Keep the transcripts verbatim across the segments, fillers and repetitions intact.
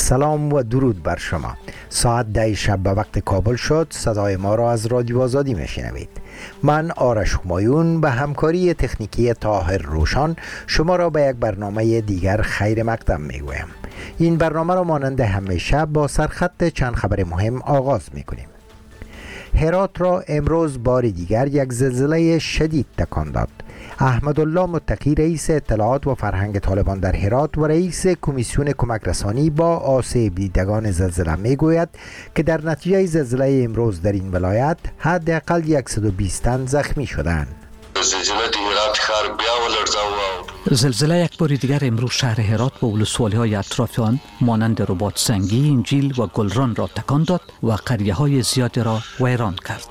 سلام و درود بر شما. ساعت ده شب به وقت کابل شد. صدای ما را از رادیو آزادی میشنوید. من آرش همایون به همکاری تکنیکی طاهر روشان شما را به یک برنامه دیگر خیر مقدم میگویم. این برنامه را مانند همیشه با سرخط چند خبر مهم آغاز میکنیم. هرات را امروز بار دیگر یک زلزله شدید تکان داد. احمدالله متقی رئیس اطلاعات و فرهنگ طالبان در هرات و رئیس کمیسیون کمک رسانی با آسیب دیدگان زلزله می گوید که در نتیجه زلزله امروز در این ولایت حداقل صد و بیست تن زخمی شدند. زلزله یک بار دیگر امروز شهر هرات و ولسوالی‌های اطراف آن مانند رباط سنگی، انجیل و گلران را تکان داد و قریه‌های زیادی را ویران کرد.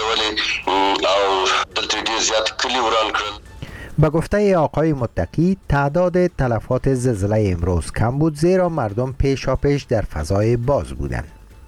به گفته آقای متقی تعداد تلفات زلزله امروز کم بود، زیرا مردم پیشاپیش در فضای باز بودند.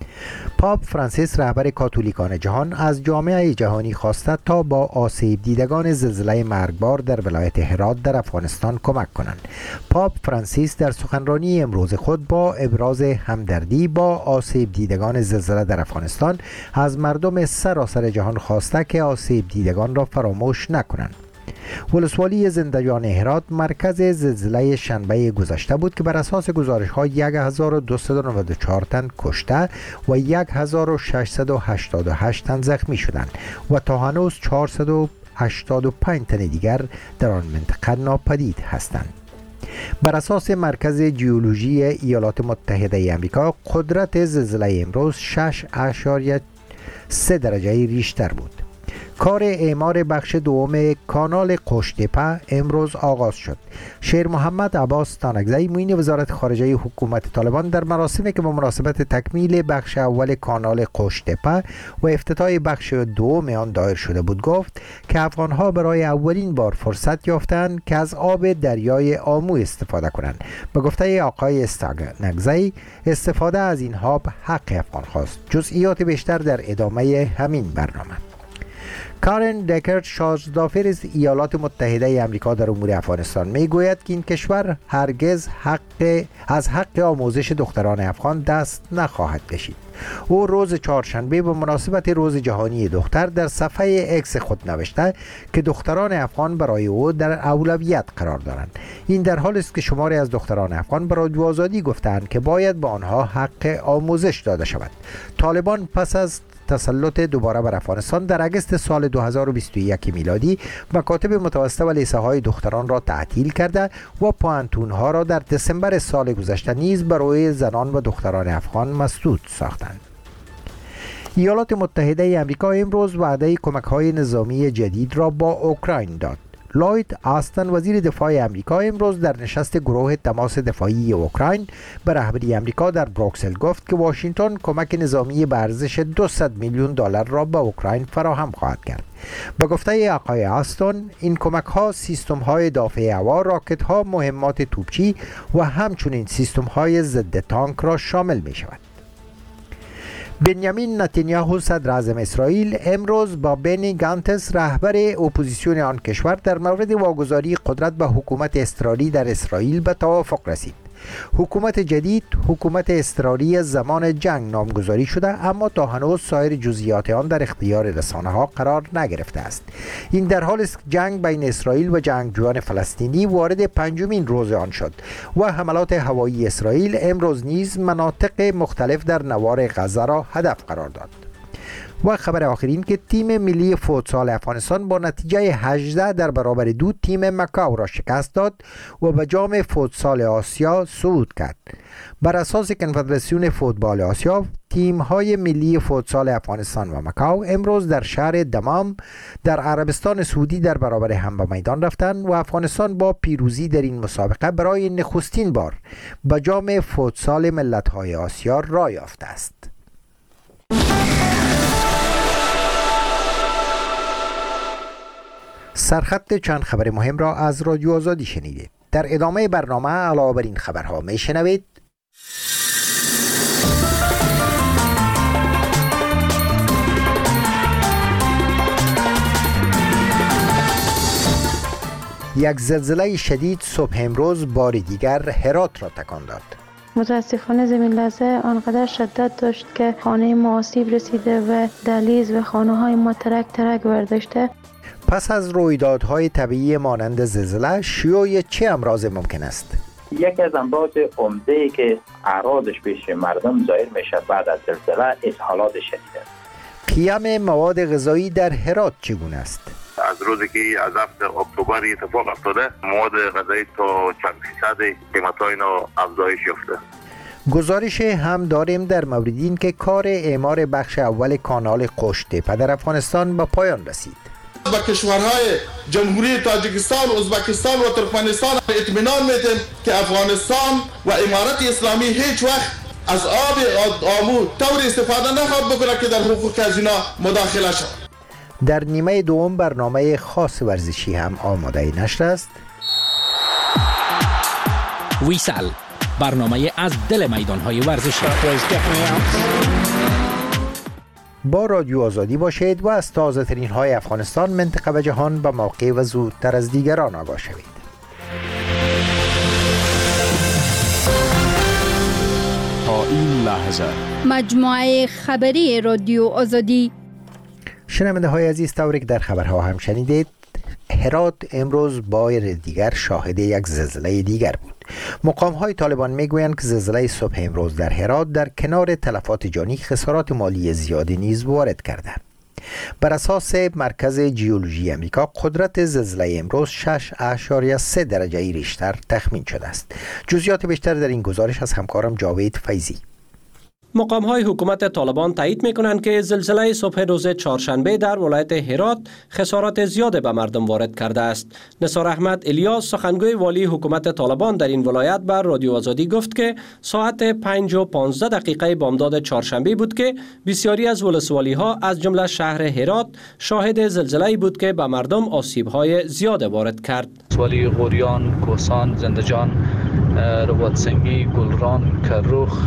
پاپ فرانسیس رهبر کاتولیکان جهان از جامعه جهانی خواسته تا با آسیب دیدگان زلزله مرگبار در ولایت هرات در افغانستان کمک کنند. پاپ فرانسیس در سخنرانی امروز خود با ابراز همدردی با آسیب دیدگان زلزله در افغانستان از مردم سراسر جهان خواسته که آسیب دیدگان را فراموش نکنند. ولسوالی زندگان هرات مرکز زلزله شنبه گذشته بود که بر اساس گزارش ها یک هزار و دویست و نود و چهار تن کشته و یک هزار و ششصد و هشتاد و هشت تن زخمی شدند و تا هنوز چهارصد و هشتاد و پنج تن دیگر در آن منطقه ناپدید هستند. بر اساس مرکز جیولوژی ایالات متحده آمریکا قدرت زلزله امروز شش اشاریه سه درجه ریشتر بود. کار اعمار بخش دوم کانال قوشتپه امروز آغاز شد. شیر محمد عباس تانکزی معین وزارت خارجه حکومت طالبان در مراسمی که به مناسبت تکمیل بخش اول کانال قوشتپه و افتتاح بخش دوم آن دایر شده بود گفت که افغانها برای اولین بار فرصت یافتند که از آب دریای آمو استفاده کنند. به گفته آقای استانکزی استفاده از این آب حق افغان هاست. جزئیات بیشتر در ادامه همین برنامه. کارن دکرت شازدافر از ایالات متحده آمریکا در امور افغانستان می گوید که این کشور هرگز حق از حق آموزش دختران افغان دست نخواهد کشید. او روز چهارشنبه به مناسبت روز جهانی دختر در صفحه اکس خود نوشته که دختران افغان برای او در اولویت قرار دارند. این در حالی است که شماری از دختران افغان به رادیو آزادی گفتند که باید به آنها حق آموزش داده شود. طالبان پس از تسلط دوباره بر افغانستان در اگست سال دو هزار و بیست و یک میلادی مکاتب متوسطه و لیسه های دختران را تعطیل کرده و پوانتون ها را در دسامبر سال گذشته نیز برای زنان و دختران افغان مسدود ساختند. ایالات متحده آمریکا امروز وعده کمک های نظامی جدید را با اوکراین داد. لوید آستن وزیر دفاع آمریکا امروز در نشست گروه تماس دفاعی اوکراین به رهبری آمریکا در بروکسل گفت که واشنگتن کمک نظامی به ارزش دویست میلیون دلار را به اوکراین فراهم خواهد کرد. به گفته آقای آستن این کمک ها سیستم های دافع هوا، راکت ها، مهمات توپچی و همچنین سیستم های ضد تانک را شامل می شود. بنیامین نتانیاهو صدر اعظم اسرائیل امروز با بنی گانتس رهبر اپوزیسیون آن کشور در مورد واگذاری قدرت به حکومت اضطراری در اسرائیل به توافق رسید. حکومت جدید حکومت اضطراری زمان جنگ نامگذاری شده، اما تا هنوز سایر جزئیات آن در اختیار رسانه ها قرار نگرفته است. این در حالی است که جنگ بین اسرائیل و جنگجویان فلسطینی وارد پنجمین روز آن شد و حملات هوایی اسرائیل امروز نیز مناطق مختلف در نوار غزه را هدف قرار داد. و خبر آخرین که تیم ملی فوتسال افغانستان با نتیجه هجده در برابر دو تیم مکاو را شکست داد و به جام فوتسال آسیا صعود کرد. بر اساس کنفدراسیون فوتبال آسیا، تیم های ملی فوتسال افغانستان و مکاو امروز در شهر دمام در عربستان سعودی در برابر هم به میدان رفتند و افغانستان با پیروزی در این مسابقه برای نخستین بار به جام فوتسال ملت‌های آسیا راه یافته است. سرخط چند خبر مهم را از رادیو آزادی شنیدید. در ادامه برنامه علاوه بر این خبرها می شنوید: یک زلزله شدید صبح امروز بار دیگر هرات را تکان داد. متاسفانه زمین لرزه آنقدر شدت داشت که خانه ما آسیب رسیده و دهلیز و خانه های ما ترک ترک برداشته. پس از رویدادهای طبیعی مانند زلزله شیوع چه امراض ممکن است؟ یکی از امراض عمده که اعراضش پیش مردم ظاهر میشه بعد از زلزله اسهالات شدید است. قیام مواد غذایی در هرات چگونه است؟ از روزی که از هفته اکتبر اتفاق افتاده مواد غذایی تا چند فیصد قیمت‌های اینا افزایش یافته. گزارش هم داریم در مورد این که کار اعمار بخش اول کانال قشت تپه در افغانستان به پایان رسید. با کشورهای جمهوری تاجیکستان، ازبکستان و ترکمنستان اطمینان میدیم که افغانستان و امارت اسلامی هیچ وقت از آب آمو طور استفاده نخواهد بکنه که در حقوق از اینا مداخله شود. در نیمه دوم برنامه خاص ورزشی هم آماده نشر است. ویسل، برنامه از دل میدان‌های ورزشی. با رادیو آزادی باشید و از تازه ترین های افغانستان، منطقه و جهان به موقع و زودتر از دیگران آگاه شوید. تا این لحظه مجموعه خبری رادیو آزادی. شنونده های عزیز، طوری که در خبرها هم شنیدید، هرات امروز بار دیگر شاهد یک زلزله دیگر بود. مقام های طالبان میگویند که زلزله صبح امروز در هرات در کنار تلفات جانی خسارات مالی زیادی نیز وارد کرده. بر اساس مرکز جیولوژی امریکا قدرت زلزله امروز شش اشاریه سه درجه ریشتر تخمین شده است. جزئیات بیشتر در این گزارش از همکارم جاوید فیضی. مقام‌های حکومت طالبان تایید می‌کنند که زلزله صبح روز چهارشنبه در ولایت هرات خسارات زیاد به مردم وارد کرده است. نثار احمد الیاس، سخنگوی والی حکومت طالبان در این ولایت، بر رادیو آزادی گفت که ساعت پنج و پانزده دقیقه بامداد چهارشنبه بود که بسیاری از ولسوالی‌ها از جمله شهر هرات شاهد زلزله‌ای بود که به مردم آسیب‌های زیاد وارد کرد. ولسوالی غوریان، کوهستان، زندجان، رباط‌سنگی، گلران، کرخ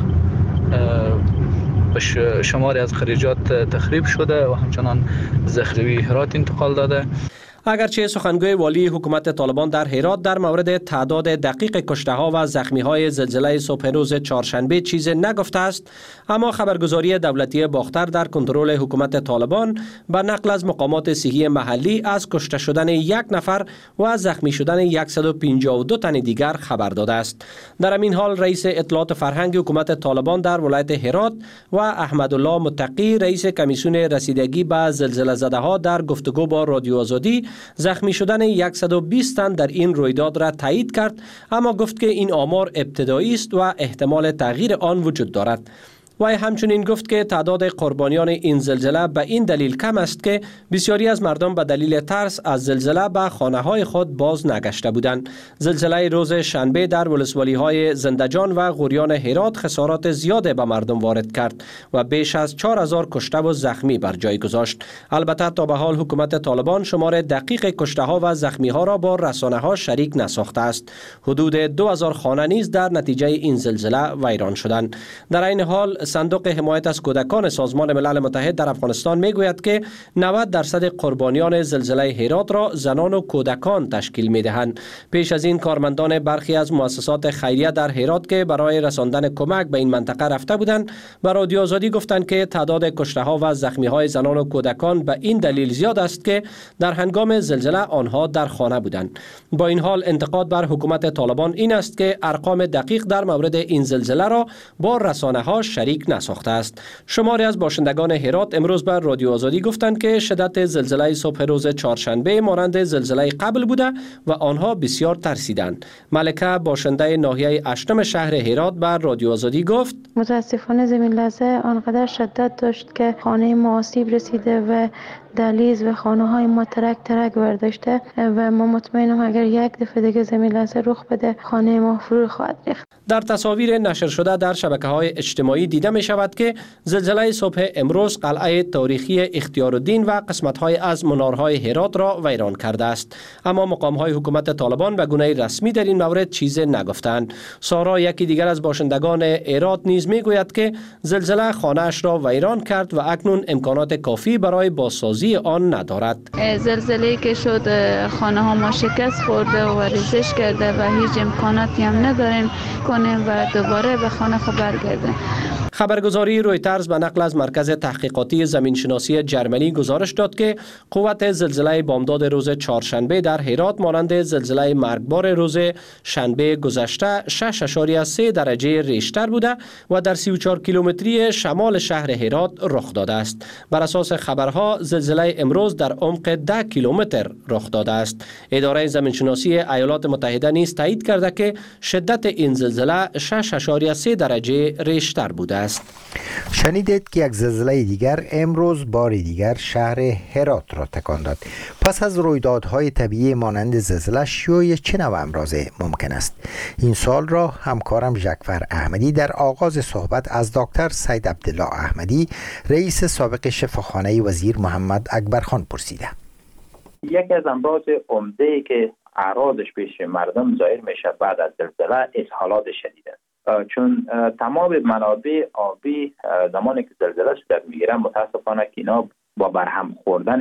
به شماری از خریجات تخریب شده و همچنان زخرفی هرات انتقال داده. اگرچه سخنگوی والی حکومت طالبان در هرات در مورد تعداد دقیق کشته ها و زخمی های زلزله صبح روز چهارشنبه چیزی نگفته است، اما خبرگزاری دولتی باختر در کنترل حکومت طالبان به نقل از مقامات صحی محلی از کشته شدن یک نفر و زخمی شدن صد و پنجاه و دو تن دیگر خبر داده است. در همین حال رئیس اطلاعات فرهنگ حکومت طالبان در ولایت هرات و احمدالله متقی، رئیس کمیسیون رسیدگی به زلزله زده ها، در گفتگو با رادیو آزادی زخمی شدن صد و بیست تن در این رویداد را تایید کرد، اما گفت که این آمار ابتدایی است و احتمال تغییر آن وجود دارد. و همچنین گفت که تعداد قربانیان این زلزله به این دلیل کم است که بسیاری از مردم به دلیل ترس از زلزله به خانه‌های خود باز نگشته بودند. زلزله روز شنبه در ولسوالی‌های زندجان و غوریان هرات خسارات زیاد به مردم وارد کرد و بیش از چهار هزار کشته و زخمی بر جای گذاشت. البته تا به حال حکومت طالبان شمار دقیق کشته‌ها و زخمی‌ها را با رسانه‌ها شریک نساخته است. حدود دو هزار خانه نیز در نتیجه این زلزله ویران شدند. در این حال صندوق حمایت از کودکان سازمان ملل متحد در افغانستان میگوید که نود درصد قربانیان زلزله هرات را زنان و کودکان تشکیل میدهند. پیش از این کارمندان برخی از مؤسسات خیریه در هرات که برای رساندن کمک به این منطقه رفته بودند، به رادیو آزادی گفتند که تعداد کشته ها و زخمی های زنان و کودکان به این دلیل زیاد است که در هنگام زلزله آنها در خانه بودند. با این حال انتقاد بر حکومت طالبان این است که ارقام دقیق در مورد این زلزله را با رسانه ها شریک نساخته است. شماری از باشندگان هرات امروز بر رادیو آزادی گفتند که شدت زلزله صبح روز چهارشنبه مانند زلزله قبل بوده و آنها بسیار ترسیدند. ملکه، باشنده ناحیه اشتم شهر هرات، بر رادیو آزادی گفت: متاسفانه زمین لرزه آنقدر شدت داشت که خانه ما آسیب رسیده و دهلیز و خانه های ما ترک ترک برداشته و ما مطمئنم اگر یک دفعه دیگه زمین لرزه رخ بده خانه ما فرو خواهد ریخت. در تصاویر نشر شده در شبکه‌های اجتماعی دیده می شود که زلزله صبح امروز قلعه تاریخی اختیارالدین و قسمت‌های از منارهای هرات را ویران کرده است، اما مقام‌های حکومت طالبان به گونه رسمی در این مورد چیزی نگفتند. سارا، یکی دیگر از باشندگان هرات، نیز میگوید که زلزله خانه‌اش را ویران کرد و اکنون امکانات کافی برای بازسازی توضیح آن ندارد. زلزله‌ای که شد خانه ها ما شکست خورده و ریزش کرده و هیچ امکاناتی هم نداریم کنیم و دوباره به خانه خود برگردیم. خبرگزاری رویترز به نقل از مرکز تحقیقاتی زمینشناسی جرمنی گزارش داد که قوت زلزله بامداد روز چهارشنبه در هرات مانند زلزله مرگبار روز شنبه گذشته شش ممیز سه درجه ریشتر بوده و در سی و چهار کیلومتری شمال شهر هرات رخ داده است. بر اساس خبرها زلزله امروز در عمق ده کیلومتر رخ داده است. اداره زمینشناسی ایالات متحده نیز تایید کرده که شدت این زلزله شش ممیز سه درجه ریشتر بوده است. شنیدید که یک زلزله دیگر امروز بار دیگر شهر هرات را تکان داد. پس از رویدادهای طبیعی مانند زلزله شیوع چه نوع امراض ممکن است؟ این سال را همکارم ژکفر احمدی در آغاز صحبت از دکتر سید عبدالله احمدی رئیس سابق شفاخانه وزیر محمد اکبرخان پرسیده. یکی از امراض عمده‌ای که اعراضش پیش مردم ظاهر میشه بعد از زلزله اسهالات شدید است. چون تمام منابع آبی زمانی که زلزله صورت میگیره متاسفانه که اینا با برهم خوردن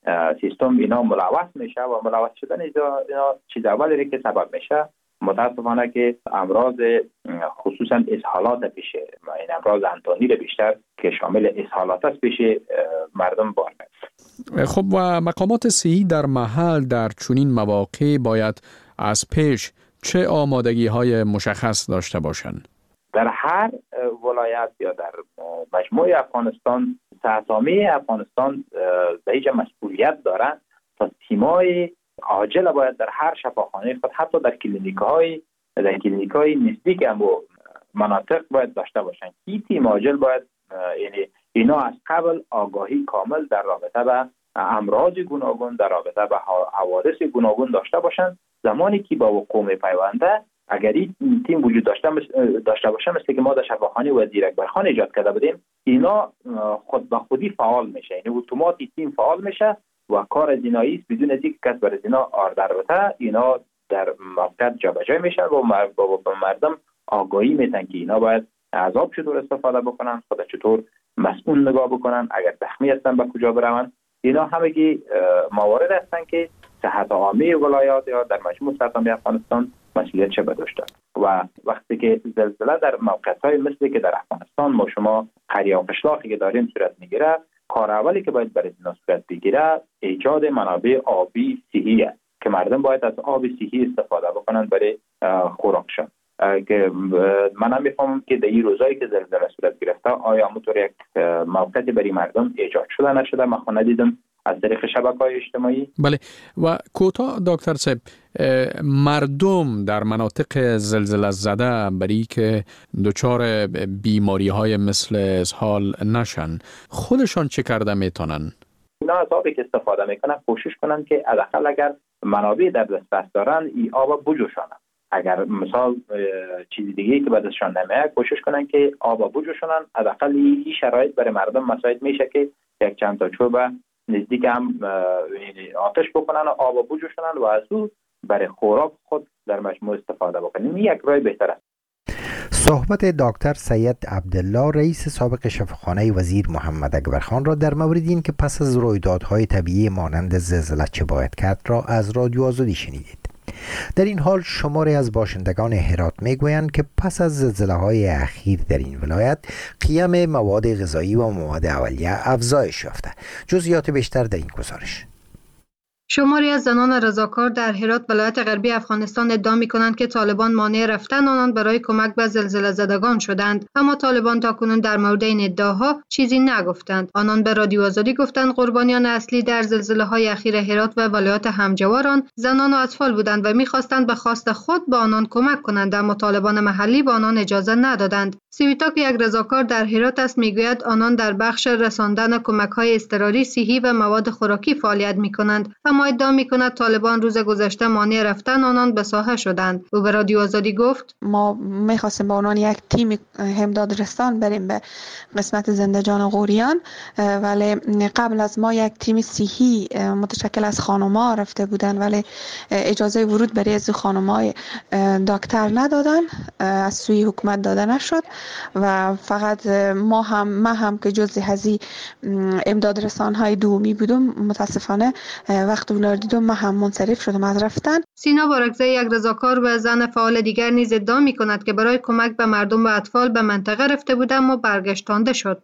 سیستم اینا ملوث میشه و ملوث شدن اینا چیز اولی که سبب میشه متاسفانه که امراض خصوصا اسهالات پیش این امراض انتانی بیشتر که شامل اسهالات است پیش مردم بار میاد. خب و مقامات صحی در محل در چنین مواقع باید از پیش چه آمادگی های مشخص داشته باشند؟ در هر ولایت یا در مجموع افغانستان سه‌سامه افغانستان به اینجا مسئولیت دارند تا تیمای عاجل باید در هر شفاخانه خود حتی در کلینیک‌های در کلینیک‌های نزدیک هم مناطق باید داشته باشند. این تیم عاجل باید یعنی اینا از قبل آگاهی کامل در رابطه با امراض گوناگون در رابطه با حوادث گوناگون داشته باشند. زمانی که با وقوع می‌پیونده اگر این تیم وجود داشته داشته باشه مثل که ما در شفاخانه وزیر اکبرخان ایجاد کرده بودیم اینا خود به خودی فعال میشه یعنی اتوماتیک تیم فعال میشه و کار جنایی است بدون اینکه کس بر اینا آردر بده اینا در موقعیت جابجا میشن و با مردم آگاهی میدن که اینا باید از آب چطور استفاده بکنن خود چطور مسئول نگاه بکنن اگر زخمی هستن به کجا برون. اینا همگی موارد هستن که صحت عامه ولایات یا در مجموع صحت عامه افغانستان مسئولیت چه داشته و وقتی که زلزله در موقعیت‌های مثل که در افغانستان ما شما قریه و قشلاقی که داریم صورت میگیره کار اولی که باید برای اینا صورت بگیره ایجاد منابع آبی صحی است که مردم باید از آب صحی استفاده بکنن برای خوراکشان. که منم میفهمم که در این روزایی که زلزله صورت گرفته آیا همونطور یک موقعیتی برای مردم ایجاد شده نشده من خود ندیدم از طریق شبکه‌های اجتماعی. بله و کوتاه دکتر صاحب مردم در مناطق زلزله زده برای که دچار بیماری‌های مثل اسهال نشن خودشان چه کرده میتونن؟ اینا از آبی که استفاده میکنن کوشش کنن که حداقل اگر منابع در دسترس دارن این آب بجوشانن. اگر مثال چیزی دیگه که بعدشان نمیاد کوشش کنن که آب بجوشانن. حداقل این شرایط برای مردم مساعد میشه که یک چند تا چوب نزدیک هم آتش بکنن و آب بجوشانن و از او برای خوراک خود در مجموع استفاده بکنن. این یک راه بهتر است. صحبت دکتر سید عبدالله رئیس سابق شفاخانه وزیر محمد اکبرخان را در مورد این که پس از رویدادهای طبیعی مانند زلزله چه باید کرد را از رادیو آزادی شنیدید. در این حال شماری از باشندگان هرات میگویند که پس از زلزله‌های اخیر در این ولایت قیام مواد غذایی و مواد اولیه افزایش یافته. جزئیات بیشتر در این گزارش. شماری از زنان رضاکار در هرات ولایت غربی افغانستان ادعا می‌کنند که طالبان مانع رفتن آنان برای کمک به زلزله زدگان شدند، اما طالبان تاکنون در مورد این ادعاها چیزی نگفتند. آنان به رادیو آزادی گفتند قربانیان اصلی در زلزله‌های اخیر هرات و ولایات همجواران زنان و اطفال بودند و می‌خواستند به خواست خود به آنان کمک کنند، اما طالبان محلی به آنان اجازه ندادند. سیویتا که یک رضاکار در هرات است میگوید آنان در بخش رساندن کمک‌های اضطراری صحی و مواد خوراکی فعالیت می‌کنند، اما ادعا می‌کند طالبان روز گذشته مانع رفتن آنان به ساحه شدند. او به رادیو آزادی گفت ما می‌خواستیم با عنوان یک تیم همداد رسان بریم به قسمت زنده‌جان و غوریان، ولی قبل از ما یک تیم صحی متشکل از خانم‌ها رفته بودند، ولی اجازه ورود برای از خانم‌های دکتر ندادن، از سوی حکومت داده نشد و فقط ما هم ما هم که جزء هزی امداد رسان‌های دومی بودم، متاسفانه وقت اونها دیدم ما هم منصرف شدم از رفتن. سینا بارکزی، یک رضاکار و زن فعال دیگر، نیز ادعا می‌کند که برای کمک به مردم و اطفال به منطقه رفته بود اما برگشتانده شد.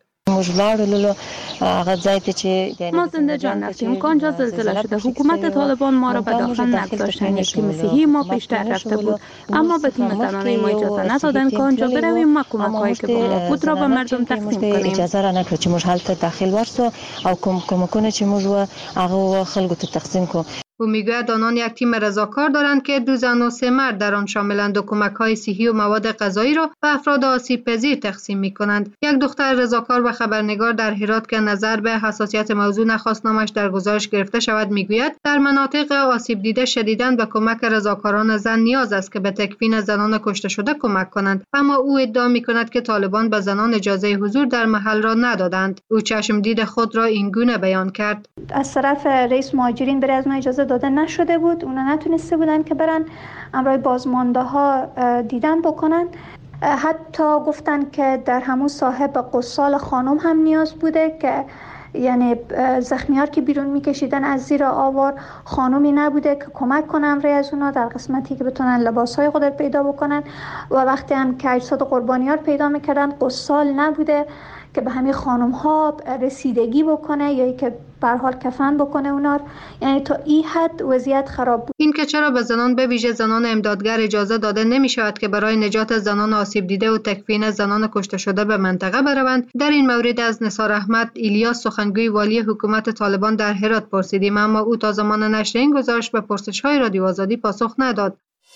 ما زنده جان رفتیم که آنجا زلزله شده. حکومت طالبان ما را به داخل نگذاشتند. یک تیم صحی ما پیشتر رفته بود، اما به تیم زنانه ما اجازه ندادند که آنجا برویم ما کمک هایی که با ما بود را به مردم تقسیم کنیم. اجازه را نکرد که مش حالت داخل ورسو او کم کمکونه چې موږ هغه خلکو ته تقسیم کو. او میگوید آنان یک تیم رضاکار دارند که دو زن و سه مرد در آن شاملند و کمک‌های صحی و مواد غذایی را به افراد آسیب پذیر تقسیم می‌کنند. یک دختر رضاکار و خبرنگار در هرات که نظر به حساسیت موضوع نخواست نامش در گزارش گرفته شود میگوید در مناطق آسیب دیده شدیداً به کمک رضاکاران زن نیاز است که به تکفین زنان کشته شده کمک کنند، اما او ادعا می‌کند که طالبان به زنان اجازه حضور در محل را ندادند. او چشم دید خود را این گونه بیان کرد: از طرف رئیس مهاجرین برای از ما اجازه داده نشده بود، اونا نتونسته بودن که برن امرای بازمانده ها دیدن بکنن. حتی گفتن که در همون صاحب قصال خانم هم نیاز بوده که یعنی زخمیار که بیرون میکشیدن از زیر آوار خانومی نبوده که کمک کنه امرای از اونا در قسمتی که بتونن لباسهای خود پیدا بکنن و وقتی هم که اجساد قربانیار پیدا میکردن قصال نبوده که به همین خانم ها رسیدگی بکنه یا که به هر حال کفن بکنه اونا، یعنی تا این حد وضعیت خراب بود. این که چرا به زنان به ویژه زنان امدادگر اجازه داده نمی شود که برای نجات زنان آسیب دیده و تکفین زنان کشته شده به منطقه بروند، در این مورد از نثار احمد ایلیاس سخنگوی والی حکومت طالبان در هرات پرسیدیم، اما او تا زمان نشر این گزارش به پرسش‌های رادیو آزادی پاسخ نداد.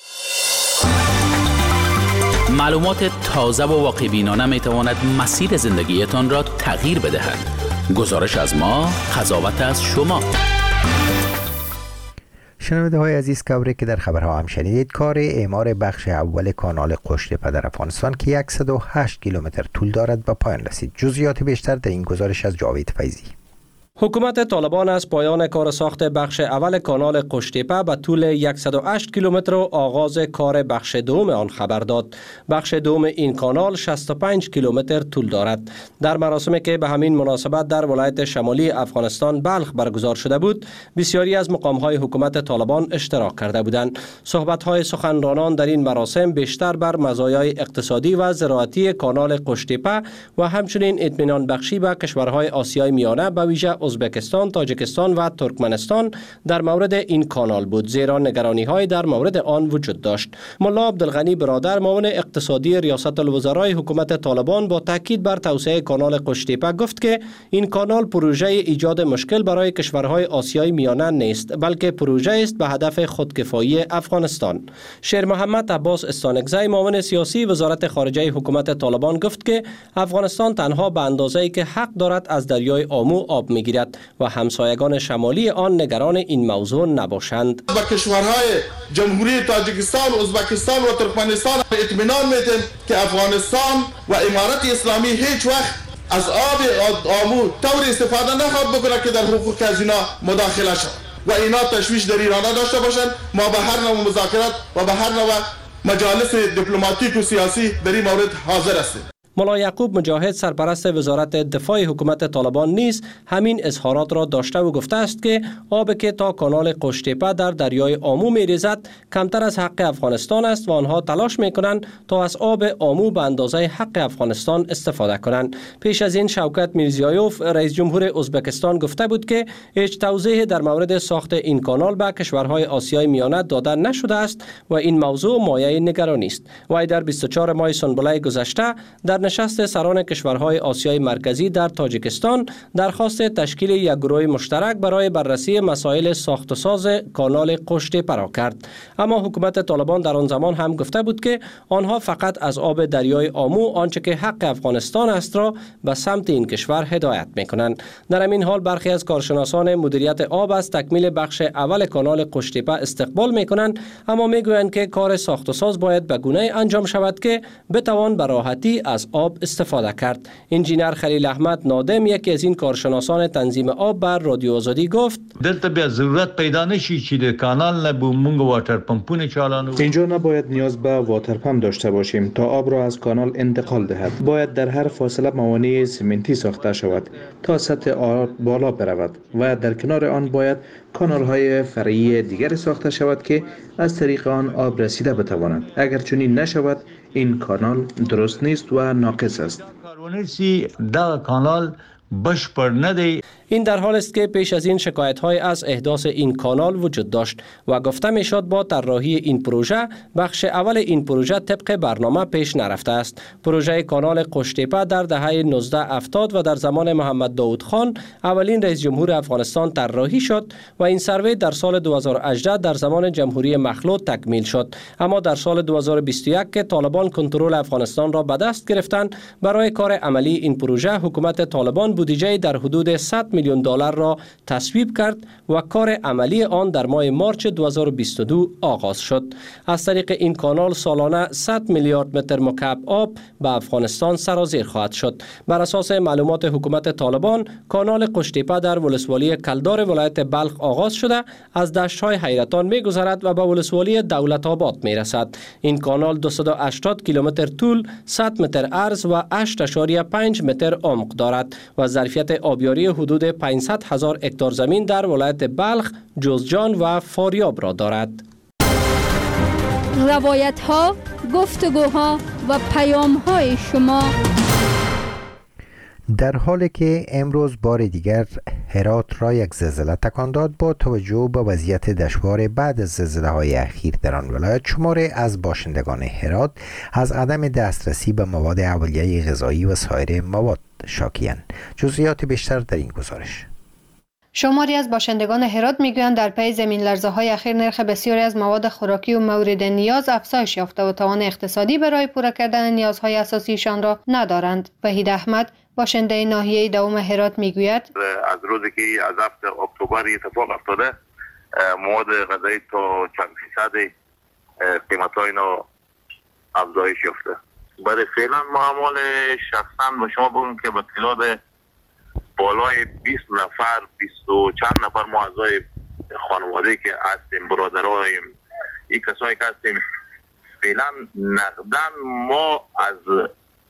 معلومات تازه و واقع بینانه می تواند مسیر زندگیتان را تغییر بدهد. گزارش از ما، قضاوت از شما. شنونده های عزیز، کوری که در خبرها هم شنیدید، کار اعمار بخش اول کانال قشته‌پا در افغانستان که صد و هشت کیلومتر طول دارد به پایان رسید. جزئیات بیشتر در این گزارش از جاوید فیضی. حکومت طالبان از پایان کار ساخت بخش اول کانال قشته‌پا به طول صد و هشت کیلومتر و آغاز کار بخش دوم آن خبر داد. بخش دوم این کانال شصت و پنج کیلومتر طول دارد. در مراسمی که به همین مناسبت در ولایت شمالی افغانستان بلخ برگزار شده بود، بسیاری از مقام‌های حکومت طالبان اشتراک کرده بودند. صحبت‌های سخنرانان در این مراسم بیشتر بر مزایای اقتصادی و زراعتی کانال قشته‌پا و همچنین اطمینان بخشی به کشورهای آسیای میانه به ویژه ازبکستان، تاجیکستان و ترکمنستان در مورد این کانال بود، زیرا نگرانی‌های در مورد آن وجود داشت. ملا عبدالغنی برادر، معاون اقتصادی ریاست الوزرای حکومت طالبان، با تاکید بر توسعه کانال قشته‌پا گفت که این کانال پروژه ایجاد مشکل برای کشورهای آسیای میانه نیست، بلکه پروژه است به هدف خودکفایی افغانستان. شیر محمد عباس استانکزی، معاون سیاسی وزارت خارجه حکومت طالبان، گفت که افغانستان تنها به اندازه‌ای که حق دارد از دریای آمو آب می‌گیرد و همسایگان شمالی آن نگران این موضوع نباشند. با کشورهای جمهوری تاجیکستان، ازبکستان و ترکمنستان اطمینان میدیم که افغانستان و امارت اسلامی هیچ وقت از آب آمو طور استفاده نخواهد بکنه که در حقوق از اینا مداخله شد و اینا تشویش در ایران داشته باشند. ما به هر نوع مذاکرات و به هر نوع مجالس دیپلماتیک و سیاسی در این مورد حاضر هستیم. ملا یعقوب مجاهد، سرپرست وزارت دفاع حکومت طالبان، نیز همین اظهارات را داشته و گفته است که آبی که تا کانال قشته‌پا در دریای آمو می‌ریزد کمتر از حق افغانستان است و آنها تلاش می‌کنند تا از آب آمو به اندازه حق افغانستان استفاده کنند. پیش از این شوکت میرزیایوف، رئیس جمهور ازبکستان، گفته بود که هیچ توضیح در مورد ساخت این کانال به کشورهای آسیای میانه داده نشده است و این موضوع مایه نگرانی است. وی در بیست و چهارم ماه سنبله گذشته در نشست سران کشورهای آسیای مرکزی در تاجیکستان درخواست تشکیل یک گروه مشترک برای بررسی مسائل ساخت و ساز کانال قشتیپه را کرد. اما حکومت طالبان در آن زمان هم گفته بود که آنها فقط از آب دریای آمو آنچه که حق افغانستان است را به سمت این کشور هدایت می‌کنند. در همین حال برخی از کارشناسان مدیریت آب از تکمیل بخش اول کانال قشتیپه استقبال می‌کنند، اما می‌گویند که کار ساخت و ساز باید به گونه‌ای انجام شود که بتوان به راحتی از آب استفاده کرد. انجینر خلیل احمد نادم، یکی از این کارشناسان تنظیم آب، بر رادیو آزادی گفت: دلته بیا ضرورت پیدا نشي چې د کانال نه بومونګ واټر پمپونه چالانو. اینجا نباید نیاز به واتر پمپ داشته باشیم تا آب را از کانال انتقال دهد. باید در هر فاصله موانع سمنتی ساخته شود تا سطح آب بالا برود و در کنار آن باید کانال های فرعی دیگر ساخته شود که از طریق آن آب رسیده بتواند. اگر چنین نشود این کانال درست نیست و ناقص است. کارونسی دا کانال بشپړ نه دی. این در حال است که پیش از این شکایت‌های از احداث این کانال وجود داشت و گفته می‌شد با طراحی این پروژه بخش اول این پروژه طبق برنامه پیش نرفته است. پروژه کانال قشتیپه در دهه نوزده هفتاد و در زمان محمد داود خان اولین رئیس جمهور افغانستان طراحی شد و این سروی در سال دو هزار و هجده در زمان جمهوری مخلوط تکمیل شد. اما در سال دو هزار و بیست و یک که طالبان کنترل افغانستان را به دست گرفتند، برای کار عملی این پروژه حکومت طالبان بودجه در حدود صد میلیون دلار را تصویب کرد و کار عملی آن در ماه مارچ دو هزار و بیست و دو آغاز شد. از طریق این کانال سالانه صد میلیارد متر مکعب آب به افغانستان سرازیر خواهد شد. بر اساس معلومات حکومت طالبان، کانال قشتیپه در ولسوالی کلدار ولایت بلخ آغاز شده از دشت‌های حیرتان می‌گذرد و به ولسوالی دولت آباد می‌رسد. این کانال دویست و هشتاد کیلومتر طول، صد متر عرض و هشت ممیز پنج متر عمق دارد و ظرفیت آبیاری حدود پانصد هزار هکتار زمین در ولایت بلخ، جوزجان و فاریاب را دارد. روایت ها، گفتگوها و پیام های شما. در حالی که امروز بار دیگر هرات را یک زلزله تکان داد، با توجه به وضعیت دشوار بعد از زلزله های اخیر در آن ولایت، شماری از باشندگان هرات از عدم دسترسی به مواد اولیه غذایی و سایر مواد شاکی‌اند. جزئیات بیشتر در این گزارش. شماری از باشندگان هرات میگویند در پی زمین لرزه های اخیر نرخ بسیاری از مواد خوراکی و مورد نیاز افزایش یافته و توان اقتصادی برای پوره کردن نیازهای اساسیشان را ندارند. وحید احمد، باشنده ناحیه دوم هرات، میگوید: از روزی که از هفته اکتبر اتفاق افتاده، مواد غذایی تا چند فیصد قیمت‌های اینا افزایش یافته. برای فعلا معامل شخصا با شما بگم که به تعداد بالای بیست نفر، بیست و چند نفر ما اعضای خانواده که هستیم، برادرای این کسایی که هستیم، فعلا نقدن ما از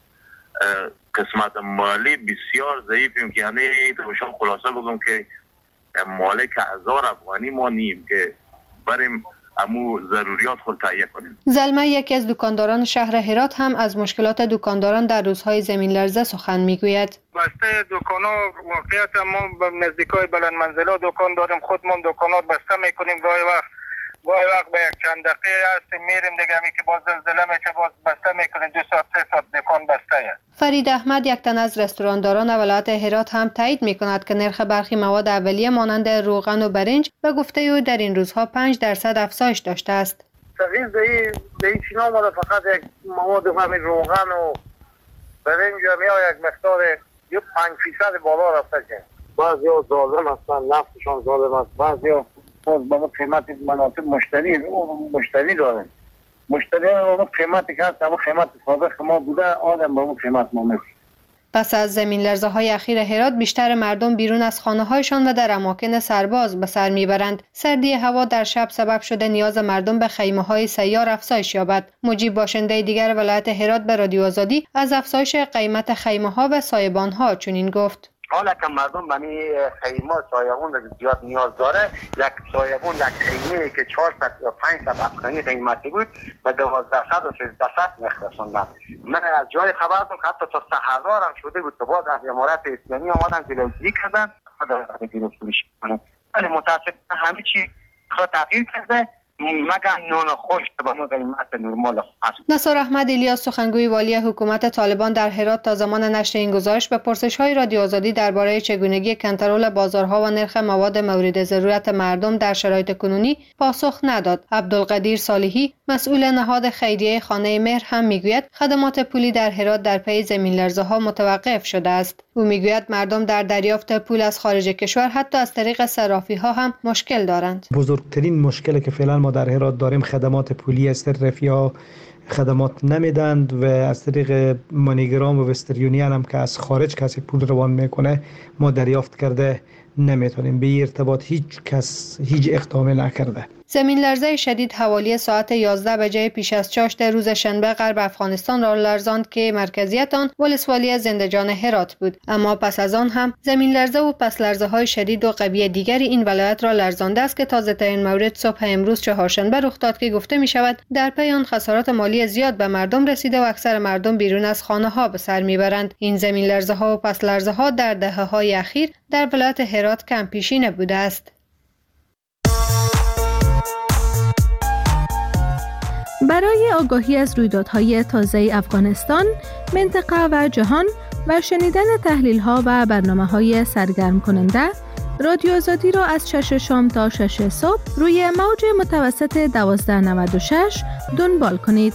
قسمت مالی بسیار ضعیفیم که یعنی تو شما خلاصه بگم که مالک هزار افغانی ما نیم که بریم امو ضروریات خود تهیه کنیم. زلمه، یکی از دکانداران شهر هرات، هم از مشکلات دکانداران در روزهای زمین لرزه سخن میگوید. بسته دکانا واقعیت ما به نزدیکای بلند منزلا دکان داریم، خودمون دکانا بسته میکنیم. گاهی وقت گاهی وقت به یک چند دقیقه هستیم میریم دیگه، همی که باز زلزله میشه باز بسته میکنیم، دو ساعت سه ساعت دکان بسته است. فرید احمد، یک تن از رستورانداران ولایت هرات، هم تایید میکند که نرخ برخی مواد اولیه مانند روغن و برنج به گفته او در این روزها پنج درصد افزایش داشته است. تغییر در این چینا ما فقط یک مواد همین روغن و برنج یا یک مقدار یک پنج فیصد بالا رفته که بعضیا ظالم هستن، نفتشان ظالم است، بعضیا باز با قیمت مناسب مشتری مشتری دارن، مشتری با قیمتی که هست با قیمت سابق ما بوده، آدم با قیمت ما میشه. پس از زمین لرزه های اخیر هرات، بیشتر مردم بیرون از خانه هایشان و در اماکن سرباز به سر میبرند. سردی هوا در شب سبب شده نیاز مردم به خیمه های سیار افزایش یابد. مجیب، باشنده دیگر ولایت هرات، به رادیو آزادی از افزایش قیمت خیمه ها و سایبان ها چنین گفت: حالا که مردم به می خیمه سایبان زیاد نیاز داره، یک سایبان یک خیمه که چهارصد یا پانصد افغانی قیمتی بود به دوازدهصد و سیزدهصد می‌رسوندن. من از جای خبر دارم که حتی تا سه هزار هم شده بود که باز از امارات اسلامی آمدن جلوگیری کردن خدا گرفتاری کنن. ولی متاسفانه همه چی خود تغییر کرده. مگه نان خشک به ما قیمت نرمال هست. نصار احمد الیاس سخنگوی والی حکومت طالبان در هرات تا زمان نشر این گزارش به پرسش‌های رادیو آزادی درباره چگونگی کنترل بازارها و نرخ مواد مورد ضرورت مردم در شرایط کنونی پاسخ نداد. عبدالقدیر صالحی مسئول نهاد خیریه خانه مهر هم میگوید خدمات پولی در هرات در پی زمین لرزه‌ها متوقف شده است. او میگوید مردم در دریافت پول از خارج کشور حتی از طریق صرافی‌ها هم مشکل دارند. بزرگترین مشکلی که فعلا ما در هرات داریم خدمات پولی است. صرافی‌ها خدمات نمیدند و از طریق مانیگرام و وسترن یونین هم که از خارج کسی پول روان میکنه ما دریافت کرده نمیتونیم. به ارتباط هیچ کس هیچ اقدامی نکرده. زمین لرزه شدید حوالی ساعت یازده بجه پیش از چاشت روز شنبه غرب افغانستان را لرزاند که مرکزیت آن ولسوالی زندجان هرات بود. اما پس از آن هم زمین لرزه و پس لرزه های شدید و قوی دیگری این ولایت را لرزانده است که تازه ترین مورد صبح امروز چهارشنبه رخ داد که گفته می شود در پی آن خسارات مالی زیاد به مردم رسیده و اکثر مردم بیرون از خانه ها به سر میبرند. این زمین لرزه ها و پس لرزه ها در دهه های اخیر در ولایت هرات کم پیشینه بوده است. برای آگاهی از رویدادهای تازه افغانستان، منطقه و جهان و شنیدن تحلیل‌ها و برنامه‌های سرگرم کننده، رادیو آزادی را از شش شام تا شش صبح روی موج متوسط دوازده نود و شش دنبال کنید.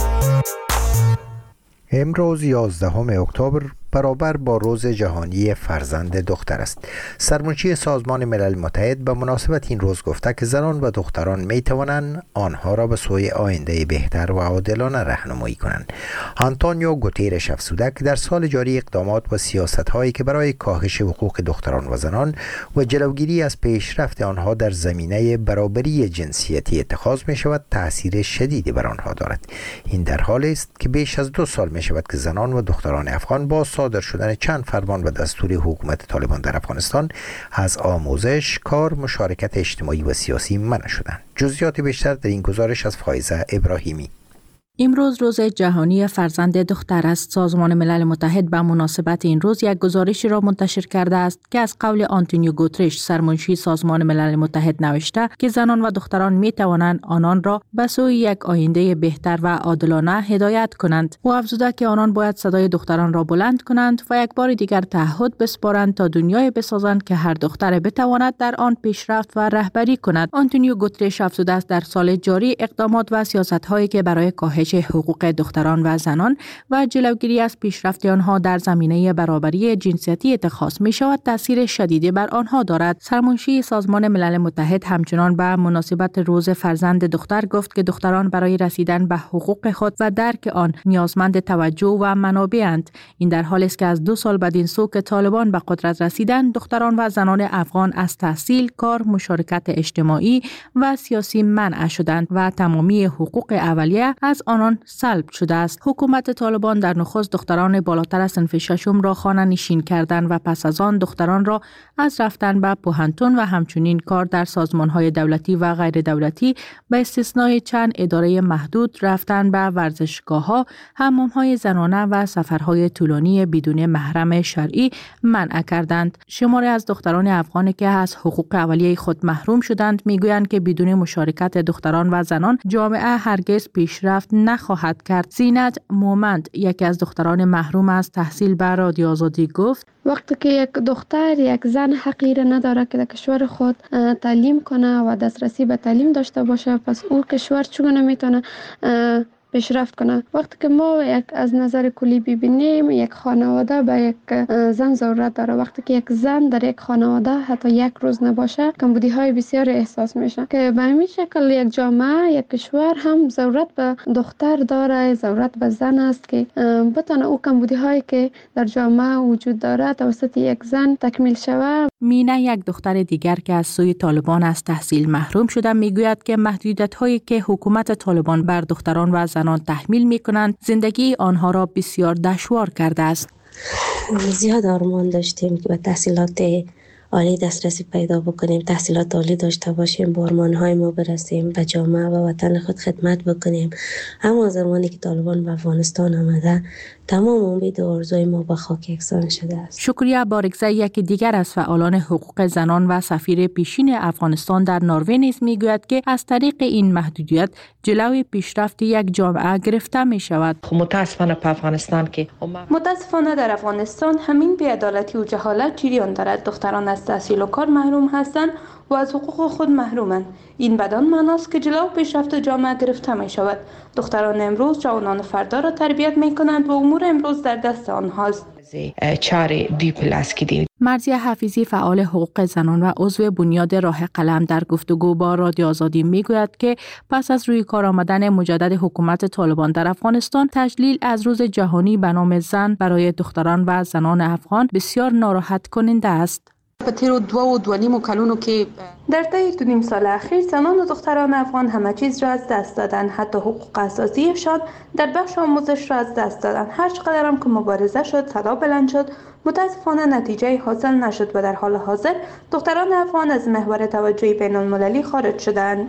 امروز یازدهم اکتبر برابر با روز جهانی فرزند دختر است. سرمنشی سازمان ملل متحد به مناسبت این روز گفته که زنان و دختران می توانند آنها را به سوی آینده بهتر و عادلانه راهنمایی کنند. آنتونیو گوتیرش افزوده که در سال جاری اقدامات و سیاست‌هایی که برای کاهش حقوق دختران و زنان و جلوگیری از پیشرفت آنها در زمینه برابری جنسیتی اتخاذ می شود تأثیر شدیدی بر آنها دارد. این در حالی است که بیش از دو سال می شود که زنان و دختران افغان با صادر شدن چند فرمان و دستور حکومت طالبان در افغانستان از آموزش، کار، مشارکت اجتماعی و سیاسی منع شدند. جزئیات بیشتر در این گزارش از فائزه ابراهیمی. امروز روز جهانی فرزند دختر است. سازمان ملل متحد به مناسبت این روز یک گزارشی را منتشر کرده است که از قول آنتونیو گوترش سرمنشی سازمان ملل متحد نوشته که زنان و دختران می توانند آنان را به سوی یک آینده بهتر و عادلانه هدایت کنند. او افزوده که آنان باید صدای دختران را بلند کنند و یک بار دیگر تعهد بسپارند تا دنیای بسازند که هر دختر بتواند در آن پیشرفت و رهبری کند. آنتونیو گوترش افزوده است در سال جاری اقدامات و سیاست‌هایی که برای کاهش حقوق دختران و زنان و جلوگیری از پیشرفت آنها در زمینه برابری جنسیتی اتخاذ می شود تاثیر شدیدی بر آنها دارد. سرمنشی سازمان ملل متحد همچنان به مناسبت روز فرزند دختر گفت که دختران برای رسیدن به حقوق خود و درک آن نیازمند توجه و منابعند. این در حالی است که از دو سال بعد این سو که طالبان به قدرت رسیدند دختران و زنان افغان از تحصیل، کار، مشارکت اجتماعی و سیاسی منع شدند و تمامی حقوق اولیه از آنان سلب شده است. حکومت طالبان در نخست دختران بالاتر از صنف ششم را خانه نشین کردند و پس از آن دختران را از رفتن به پوهنتون و همچنین کار در سازمان‌های دولتی و غیر دولتی به استثنای چند اداره محدود رفتن به ورزشگاه‌ها، حمام‌های زنانه و سفرهای طولانی بدون محرم شرعی منع کردند. شماری از دختران افغان که از حقوق اولیه خود محروم شدند میگویند که بدون مشارکت دختران و زنان جامعه هرگز پیشرفت نخواهد کرد. زینت مومند یکی از دختران محروم از تحصیل به رادیو آزادی گفت وقتی که یک دختر یک زن حقیره نداره که در کشور خود تعلیم کنه و دسترسی به تعلیم داشته باشه، پس او کشور چگونه میتونه پیشرفت کنه؟ وقتی که ما یک از نظر کلی ببینیم یک خانواده به یک زن ضرورت داره. وقتی که یک زن در یک خانواده حتی یک روز نباشه کمبودی های بسیار احساس میشه که به همین شکل یک جامعه یک کشور هم ضرورت به دختر داره، ضرورت به زن است که بتونه او کمبودی هایی که در جامعه وجود داره توسط یک زن تکمیل شود. مینه یک دختر دیگر که از سوی طالبان از تحصیل محروم شده میگوید که محدودیت هایی که حکومت طالبان بر دختران و زنان تحمیل می کنند زندگی آنها را بسیار دشوار کرده است. زیاد آرمان داشتیم که به تحصیلات عالی دسترسی پیدا بکنیم، تحصیلات عالی داشته باشیم، به آرمان‌های ما برسیم، به جامعه و وطن خود خدمت بکنیم. اما زمانی که طالبان به افغانستان آمده، تمام امید و آرزوی ما به خاک یکسان شده است. شکریه بارگزه یکی دیگر از فعالان حقوق زنان و سفیر پیشین افغانستان در نروژ نیز میگوید که از طریق این محدودیت جلوی پیشرفت یک جامعه گرفته می شود. متاسفانه په افغانستان که متاسفانه در افغانستان همین بی‌عدالتی و جهالت جریان دارد. دختران از تحصیل و کار محروم هستند و از حقوق خود محرومند. این بدان معناست که جلو پیشرفت جامعه گرفته می شود. دختران امروز جوانان فردا را تربیت می کنند و امور امروز در دست آنهاست. چاره دی پلاس کی دی. مرضیه حفیظی فعال حقوق زنان و عضو بنیاد راه قلم در گفتگو با رادیو آزادی میگوید که پس از روی کار آمدن مجدد حکومت طالبان در افغانستان، تجلیل از روز جهانی به نام زن برای دختران و زنان افغان بسیار ناراحت کننده است. پتیرو دو و دو نیم کلونو که در طی دو نیم سال اخیر زنان و دختران افغان همه چیز را از دست دادن، حتی حقوق اساسیشان در بخش آموزش را از دست دادن. هر چقدر هم که مبارزه شد، صدا بلند شد، متاسفانه نتیجه حاصل نشد و در حال حاضر دختران افغان از محور توجه بین المللی خارج شدند.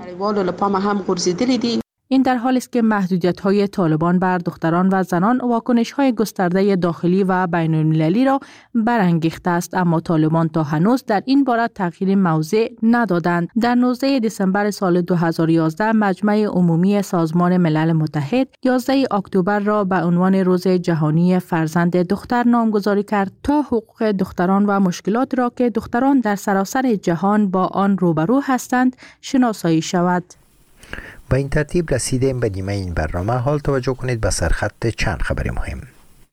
این در حالی است که محدودیت‌های طالبان بر دختران و زنان واکنش‌های گسترده داخلی و بین‌المللی را برانگیخته است، اما طالبان تا هنوز در این باره تغییر موضع ندادند. در نوزدهم دسامبر سال دو هزار و یازده مجمع عمومی سازمان ملل متحد یازدهم اکتبر را به عنوان روز جهانی فرزند دختر نامگذاری کرد تا حقوق دختران و مشکلات را که دختران در سراسر جهان با آن روبرو هستند شناسایی شود. با این ترتیب رسیدیم به نیمه این برنامه. حال توجه کنید به سرخط چند خبر مهم.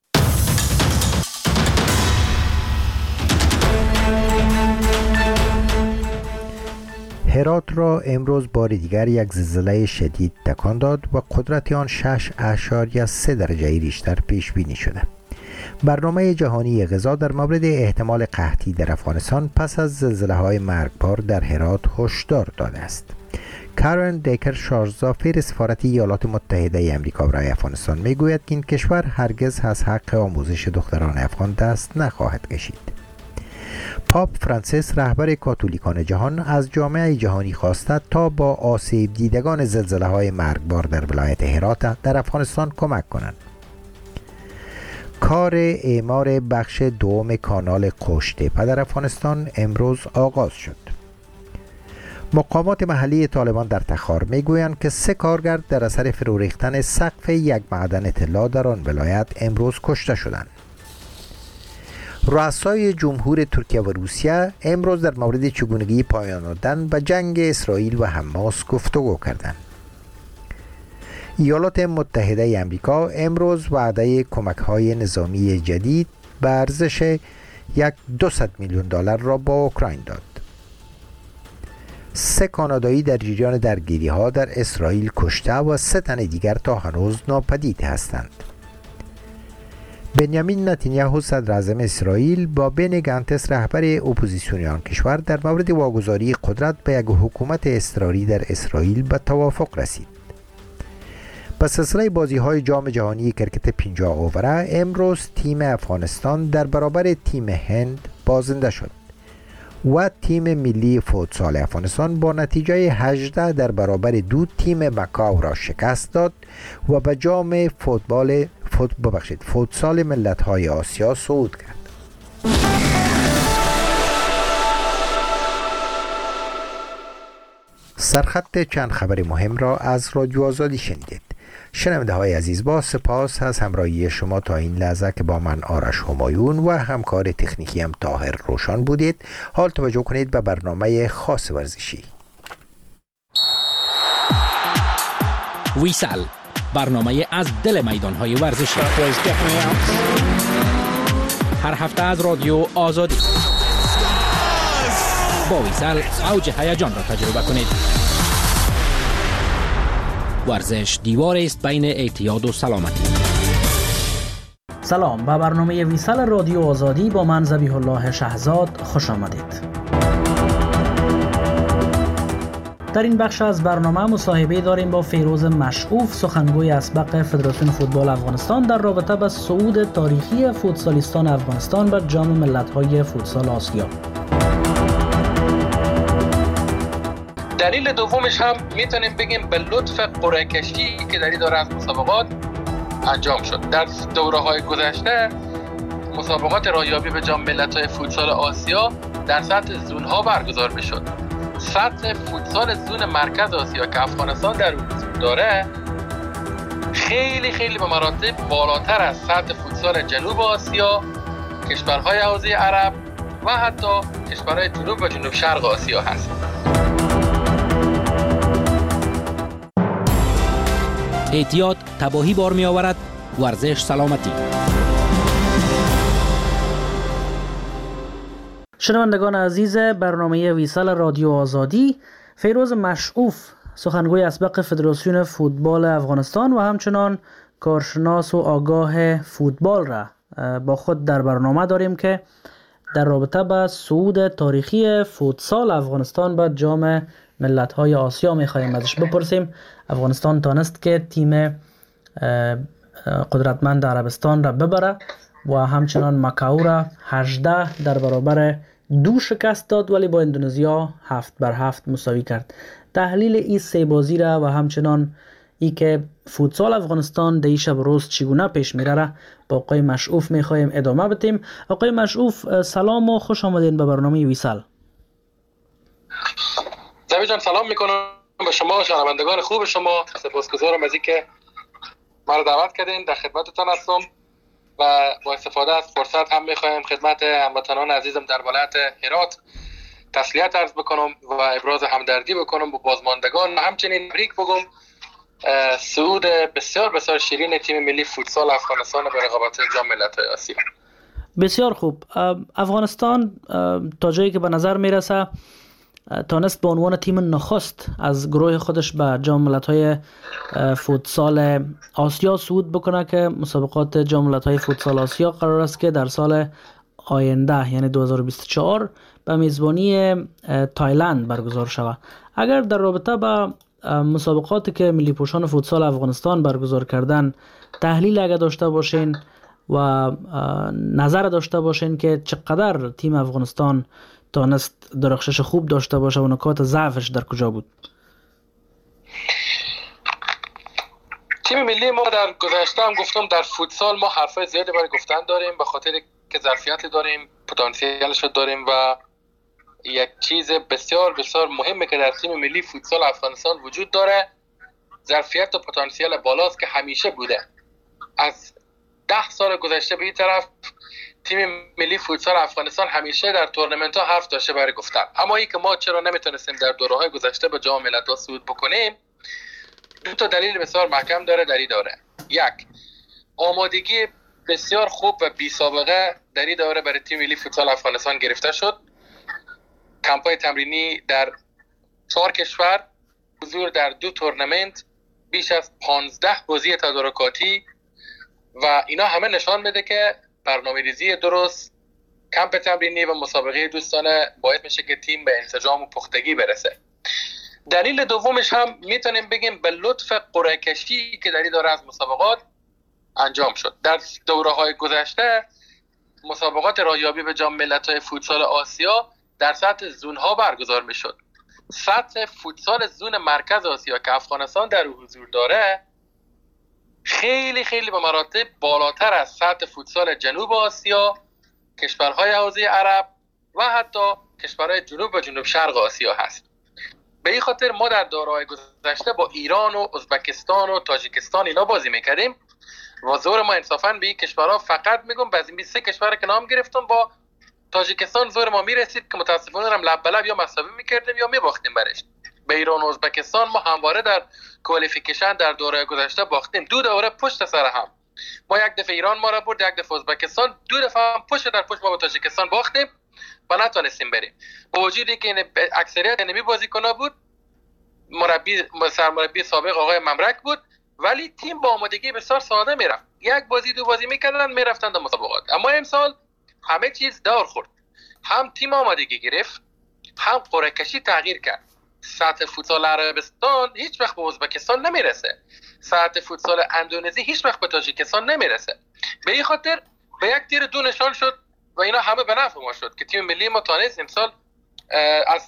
هرات را امروز بار دیگر یک زلزله شدید تکان داد و قدرت آن شش اشاریه سه درجه ریشتر پیش بینی شده. برنامه جهانی غذا در مورد احتمال قحطی در افغانستان پس از زلزله‌های مرگبار در هرات هشدار داده است. کارن دیکر شارزافیر سفارت ایالات متحده امریکا برای افغانستان میگوید که این کشور هرگز از حق آموزش دختران افغان دست نخواهد کشید. پاپ فرانسیس رهبر کاتولیکان جهان از جامعه جهانی خواسته تا با آسیب دیدگان زلزله‌های مرگبار در ولایت هرات در افغانستان کمک کنند. کار اعمار بخش دوم کانال قوشتپه در افغانستان امروز آغاز شد. مقامات محلی طالبان در تخار میگویند که سه کارگر در اثر فرو ریختن سقف یک معدن طلا در آن ولایت امروز کشته شدند. رؤسای جمهور ترکیه و روسیه امروز در مورد چگونگی پایان دادن به جنگ اسرائیل و حماس گفتگو کردند. ایالات متحده امریکا امروز وعده کمک‌های نظامی جدید به ارزش یک دویست میلیون دلار را با اوکراین داد. سه کانادایی در جریان درگیری ها در اسرائیل کشته و سه تن دیگر تا هنوز ناپدید هستند. بنیامین نتانیاهو صدر اعظم اسرائیل با بنی گانتس رهبر اپوزیسیون آن کشور در مورد واگذاری قدرت به یک حکومت اضطراری در اسرائیل به توافق رسید. به سلسله بازی های جام جهانی کرکت پنجاه اووره امروز تیم افغانستان در برابر تیم هند بازنده شد و تیم ملی فوتسال افغانستان با نتیجه هجده در برابر دو تیم مکاو را شکست داد و به جام فوتبال فوت ببخشید فوتسال ملت‌های آسیا صعود کرد. سرخط چند خبر مهم را از رادیو آزادی شنیدید. شنونده های عزیز، با سپاس از همراهی شما تا این لحظه که با من آرش همایون و همکار تکنیکی هم طاهر روشان بودید. حال توجه کنید به برنامه خاص ورزشی. ویسال، برنامه از دل میدان های ورزشی، هر هفته از رادیو آزادی. با ویسال اوج هیجان را تجربه کنید. ورزش دیوار است بین اعتیاد و سلامتی. سلام، به برنامه ویسال رادیو آزادی با من ذبیح الله شهزاد خوش آمدید. در این بخش از برنامه مصاحبه داریم با فیروز مشعوف، سخنگوی اسبق فدراسیون فوتبال افغانستان در رابطه با صعود تاریخی فوتسالیستان افغانستان به جام ملت‌های فوتسال آسیا. دلیل دومش هم میتونیم بگیم به لطف قرعه کشی که داری داره از مسابقات انجام شد. در دوره های گذشته مسابقات راهیابی به جام ملت‌های فوتسال آسیا در سطح زون ها برگزار میشد. سطح فوتسال زون مرکز آسیا که افغانستان در اون داره خیلی خیلی به مراتب بالاتر از سطح فوتسال جنوب آسیا، کشورهای حوزه عرب و حتی کشورهای جنوب و جنوب شرق آسیا هست. احتیاط تباهی بار می آورد. ورزش سلامتی. شنوندگان عزیز برنامه ویسال رادیو آزادی، فیروز مشعوف سخنگوی اسبق فدراسیون فوتبال افغانستان و همچنان کارشناس و آگاه فوتبال را با خود در برنامه داریم که در رابطه با صعود تاریخی فوتسال افغانستان به جام ملت‌های آسیا می‌خوایم ازش بپرسیم. افغانستان تانست که تیم قدرتمند عربستان را ببره و همچنان مکاو را هجده در برابر دو شکست داد، ولی با اندونزیا هفت بر هفت مساوی کرد. تحلیل این سه بازی را و همچنان ای که فوتسال افغانستان در شب روز چگونه پیش میره را با آقای مشعوف میخوایم ادامه بدیم. آقای مشعوف سلام و خوش آمدین به برنامه ویسال. زوی جان سلام میکنم به شما و شنوندگان خوب شما. سپاسگزارم از اینکه ما را دعوت کردین، در خدمتتان هستم و با استفاده از فرصت هم میخوایم خدمت هموطنان عزیزم در ولایت هرات تسلیت عرض بکنم و ابراز همدردی بکنم با بازماندگان و همچنین تبریک بگم صعود بسیار بسیار شیرین تیم ملی فوتسال افغانستان به رقابت جام ملت‌های آسیا. بسیار خوب. افغانستان تا جایی که به نظر میرسه تانست به عنوان تیم نخست از گروه خودش به جام ملت‌های فوتسال آسیا صعود بکنه که مسابقات جام ملت‌های فوتسال آسیا قرار است که در سال آینده یعنی دو هزار و بیست و چهار به میزبانی تایلند برگزار شود. اگر در رابطه با مسابقاتی که ملی پوشان فوتسال افغانستان برگزار کردن تحلیل اگر داشته باشین و نظر داشته باشین که چقدر تیم افغانستان تانست درخشش خوب داشته باشه و نکات ضعفش در کجا بود؟ تیم ملی ما در گذشته هم گفتم در فوتسال ما حرفای زیادی برای گفتن داریم به خاطر که ظرفیت داریم، پتانسیلش داریم و یک چیز بسیار بسیار مهمه که در تیم ملی فوتسال افغانستان وجود داره، ظرفیت و پتانسیل بالاست که همیشه بوده. از ده سال گذشته به این طرف تیم ملی فوتسال افغانستان همیشه در تورنمنت ها حرف داشته برای گفتن. اما این که ما چرا نمیتونستیم در دوره‌های گذشته به جام ملت‌ها صعود بکنیم، دو تا دلیل بسیار محکم داره در این دوره. یک، آمادگی بسیار خوب و بی سابقه در این دوره برای تیم ملی فوتسال افغانستان گرفته شد. کمپای تمرینی در چهار کشور، حضور در دو تورنمنت، بیش از پانزده بازی تدارکاتی و اینا همه نشان میده که برنامه‌ریزی درست، کمپ تمرینی و مسابقه دوستانه باعث میشه که تیم به انسجام و پختگی برسه. دلیل دومش هم میتونیم بگیم به لطف قرعه کشی که در این دوره از مسابقات انجام شد. در دوره‌های گذشته مسابقات راهیابی به جام ملت‌های فوتسال آسیا در سطح زون‌ها برگزار میشد. سطح فوتسال زون مرکز آسیا که افغانستان در او حضور داره خیلی خیلی به مراتب بالاتر از سطح فوتسال جنوب آسیا، کشورهای حوزه عرب و حتی کشورهای جنوب و جنوب شرق آسیا هست. به این خاطر ما در دوره‌های گذشته با ایران و ازبکستان و تاجیکستان اینا بازی میکردیم و زور ما انصافاً به این کشورها فقط میگم بعضی می سه کشور که نام گرفتم، با تاجیکستان زور ما میرسید که متاسفانه هم لب به لب یا مساوی میکردیم یا میباختیم برش. به ایران و ازبکستان ما همواره در کوالیفیکیشن در دوره گذشته باختیم، دو دوره پشت سر هم. ما یک دفعه ایران ما را برد، یک دفعه ازبکستان، دو دفعه هم پشت در پشت ما با تاجیکستان باختیم و نتونستیم بریم. با وجودی که این اکثریت انمی بازیکن‌ها بود، مربی سرمربی سابق آقای ممرک بود، ولی تیم با آمادگی بسیار ساده میرفت. یک بازی دو بازی میکردن میرفتن در مسابقات. اما امسال همه چیز دور خورد. هم تیم آمادگی گرفت، هم قرعه کشی تغییر کرد. سطح فوتسال عربستان هیچ وقت به ازبکستان نمیرسه. سطح فوتسال اندونزی هیچ وقت به تاجیکستان نمیرسه. به این خاطر به یک تیر دو نشان شد و اینا همه به نفع ما شد که تیم ملی ما تانست امسال از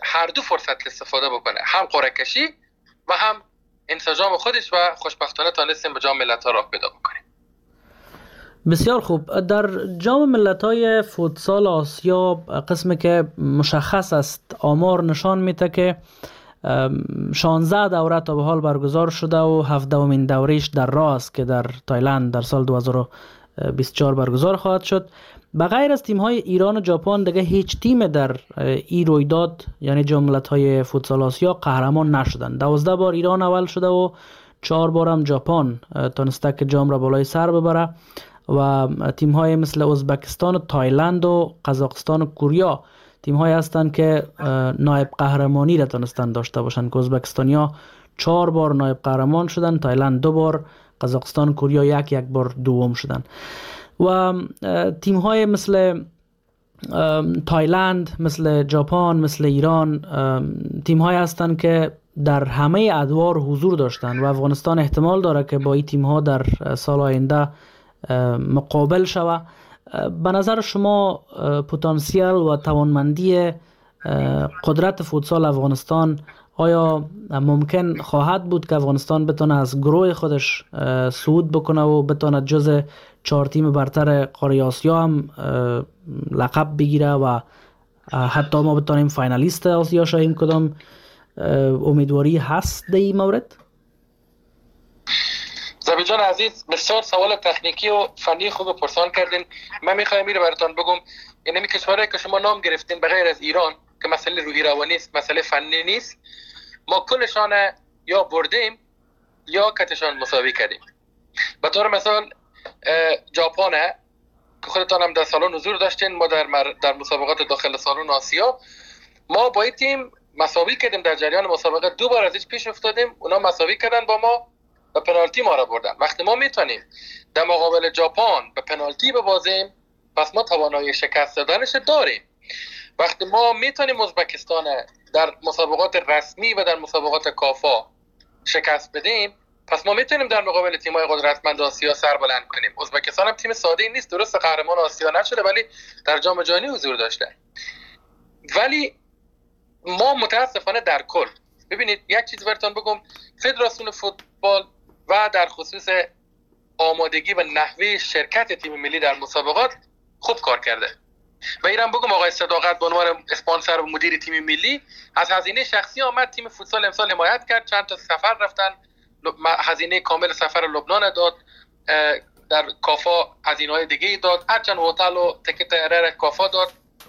هر دو فرصت استفاده بکنه، هم قرعه کشی و هم انسجام خودش و خوشبختانه تانستیم به جام ملت‌ها راه پیدا بکنیم. بسیار خوب. در جام ملت‌های فوتسال آسیا قسمی که مشخص است آمار نشان میده که شانزده دوره تا به حال برگزار شده و هفدهمین دورهش در راه است که در تایلند در سال دو هزار و بیست و چهار برگزار خواهد شد. بغیر از تیم‌های ایران و ژاپن دیگه هیچ تیم در این رویداد یعنی جام ملت‌های فوتسال آسیا قهرمان نشدند. دوازده بار ایران اول شده و چهار بار هم ژاپن تونسته که جام را بالای سر ببره و تیم‌های مثل ازبکستان و تایلند و قزاقستان و کره تیم‌هایی هستند که نایب قهرمانی را تونستن داشته باشند که ازبکستانیا چهار بار نایب قهرمان شدن، تایلند دو بار، قزاقستان و کره یک یک بار دوم شدن. و تیم‌های مثل تایلند، مثل ژاپن، مثل ایران تیم‌هایی هستند که در همه ادوار حضور داشتند و افغانستان احتمال داره که با این تیم‌ها در سال آینده مقابل شوه. به نظر شما پتانسیل و توانمندی قدرت فوتسال افغانستان آیا ممکن خواهد بود که افغانستان بتونه از گروه خودش صعود بکنه و بتونه جز چهار تیم برتر قاره آسیا هم لقب بگیره و حتی ما بتونیم فاینالیست آسیا شویم؟ کدام امیدواری هست در این مورد؟ زبی جان عزیز، بسیار سوال تکنیکی و فنی خوب پرسان کردین. من میخوایم میره براتون بگم، یعنی می کشورهایی که شما نام گرفتین بغیر از ایران که مسئله روحی روانی است، مسئله فنی نیست، ما کلشان یا بردیم یا کتشان مساوی کردیم. به طور مثال ژاپن که خودتان هم در سالن حضور داشتین، ما در مر... در مسابقات داخل سالن آسیا ما با این تیم مساوی کردیم. در جریان مسابقه دو بار ازش پیش افتادیم، اونا مساوی کردن با ما و پنالتی ما را بردن. وقتی ما میتونیم در مقابل ژاپن به پنالتی ببازیم، پس ما توانایی شکست دادنش داریم. وقتی ما میتونیم ازبکستان در مسابقات رسمی و در مسابقات کافا شکست بدیم، پس ما میتونیم در مقابل تیم‌های قدرتمند آسیا سر بلند کنیم. ازبکستان هم تیم ساده‌ای نیست، درست قهرمان آسیا نشده ولی در جام جهانی حضور داشته. ولی ما متاسفانه در کل، ببینید یک چیز براتون بگم، فدراسیون فوتبال و در خصوص آمادگی و نحوه شرکت تیم ملی در مسابقات خوب کار کرده. و ایران بگم آقای صداقت به عنوان اسپانسر و مدیر تیم ملی از هزینه شخصی آمد تیم فوتسال امسال حمایت کرد، چند تا سفر رفتن، هزینه کامل سفر لبنان داد، در کافا هزینه‌های دیگه داد، هرچند هتل و تیکت ارر کافا داد،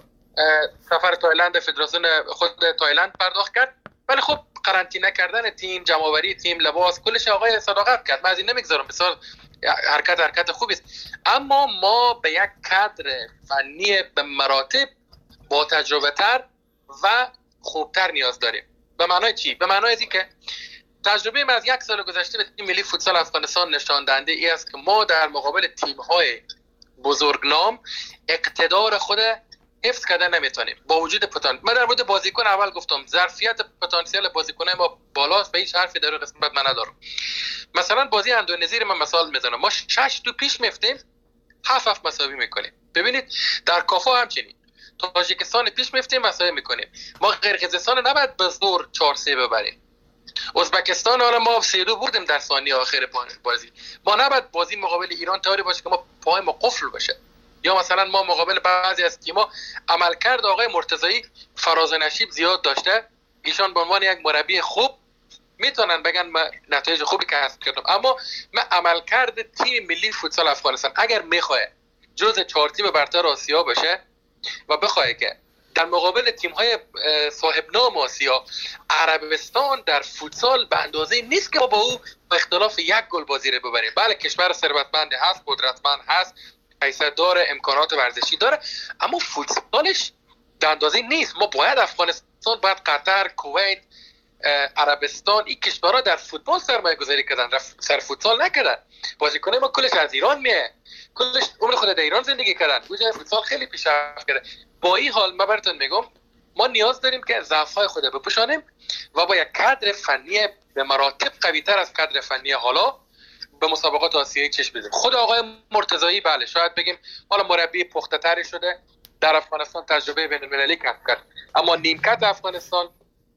سفر تایلند فدراسیون خود تایلند پرداخت کرد. ولی خب قرنطینه کردن تیم، جمع‌آوری تیم، لباس، کلش آقای صداقت کرد. من از این نمیگذارم، بسیار حرکت حرکت خوبی است. اما ما به یک کادر فنی به مراتب با تجربه تر و خوبتر نیاز داریم. به معنای چی؟ به معنای اینکه که تجربه ما از یک سال گذشته به تیم ملی فوتسال افغانستان نشان دهنده ای است که ما در مقابل تیم‌های بزرگنام اقتدار خود حفظ کردن نمیتونیم با وجود پتانسیل. من در مورد بازیکن اول گفتم ظرفیت پتانسیل بازیکن ما بالاست و هیچ حرفی در قسمت من ندارم. مثلا بازی اندونزی رو من مثال میزنم، ما شش دو پیش میفتیم، هفت هفت مساوی میکنیم. ببینید در کافا همچنین، تاجیکستان پیش میفتیم مساوی میکنیم. ما قرقیزستان نباید به زور چهار سه ببریم. ازبکستان حالا ما سه دو بردیم در ثانیه آخر بازی. ما نباید بازی مقابل ایران طوری باشه که ما پای ما قفل بشه. یا مثلا ما مقابل بعضی از تیم‌ها عملکرد آقای مرتضایی فراز نشیب زیاد داشته، ایشان به عنوان یک مربی خوب میتونن بگن ما نتایج خوبی کسب کردم، اما من عملکرد تیم ملی فوتسال افغانستان اگر میخواد جزء چهار تیم برتر آسیا بشه و بخواد که در مقابل تیم‌های صاحب نام آسیا، عربستان در فوتسال به اندازه نیست که ما با او با اختلاف یک گل بازی رو ببریم. بله کشور ثروتمند هست، قدرتمند هست، حیثیت داره، امکانات ورزشی داره، اما فوتسالش در اندازه نیست. ما باید افغانستان، باید قطر، کویت، عربستان، این کشورها در فوتبال سرمایه گذاری کردن، سر فوتسال نکردن. بازیکنان ما کلش از ایران میه، کلش عمر خود در ایران زندگی کردن، گویا فوتسال خیلی پیشرفت کرده. با این حال من براتون میگم ما نیاز داریم که ضعف‌های خود بپوشانیم و با یک کادر فنی به مراتب قوی‌تر از کادر فنی حالا به مسابقات آسیایی چشم بزنیم. خود آقای مرتضایی بله شاید بگیم حالا مربی پخته‌تری شده، در افغانستان تجربه بین المللی کسب کرد. اما نیمکت افغانستان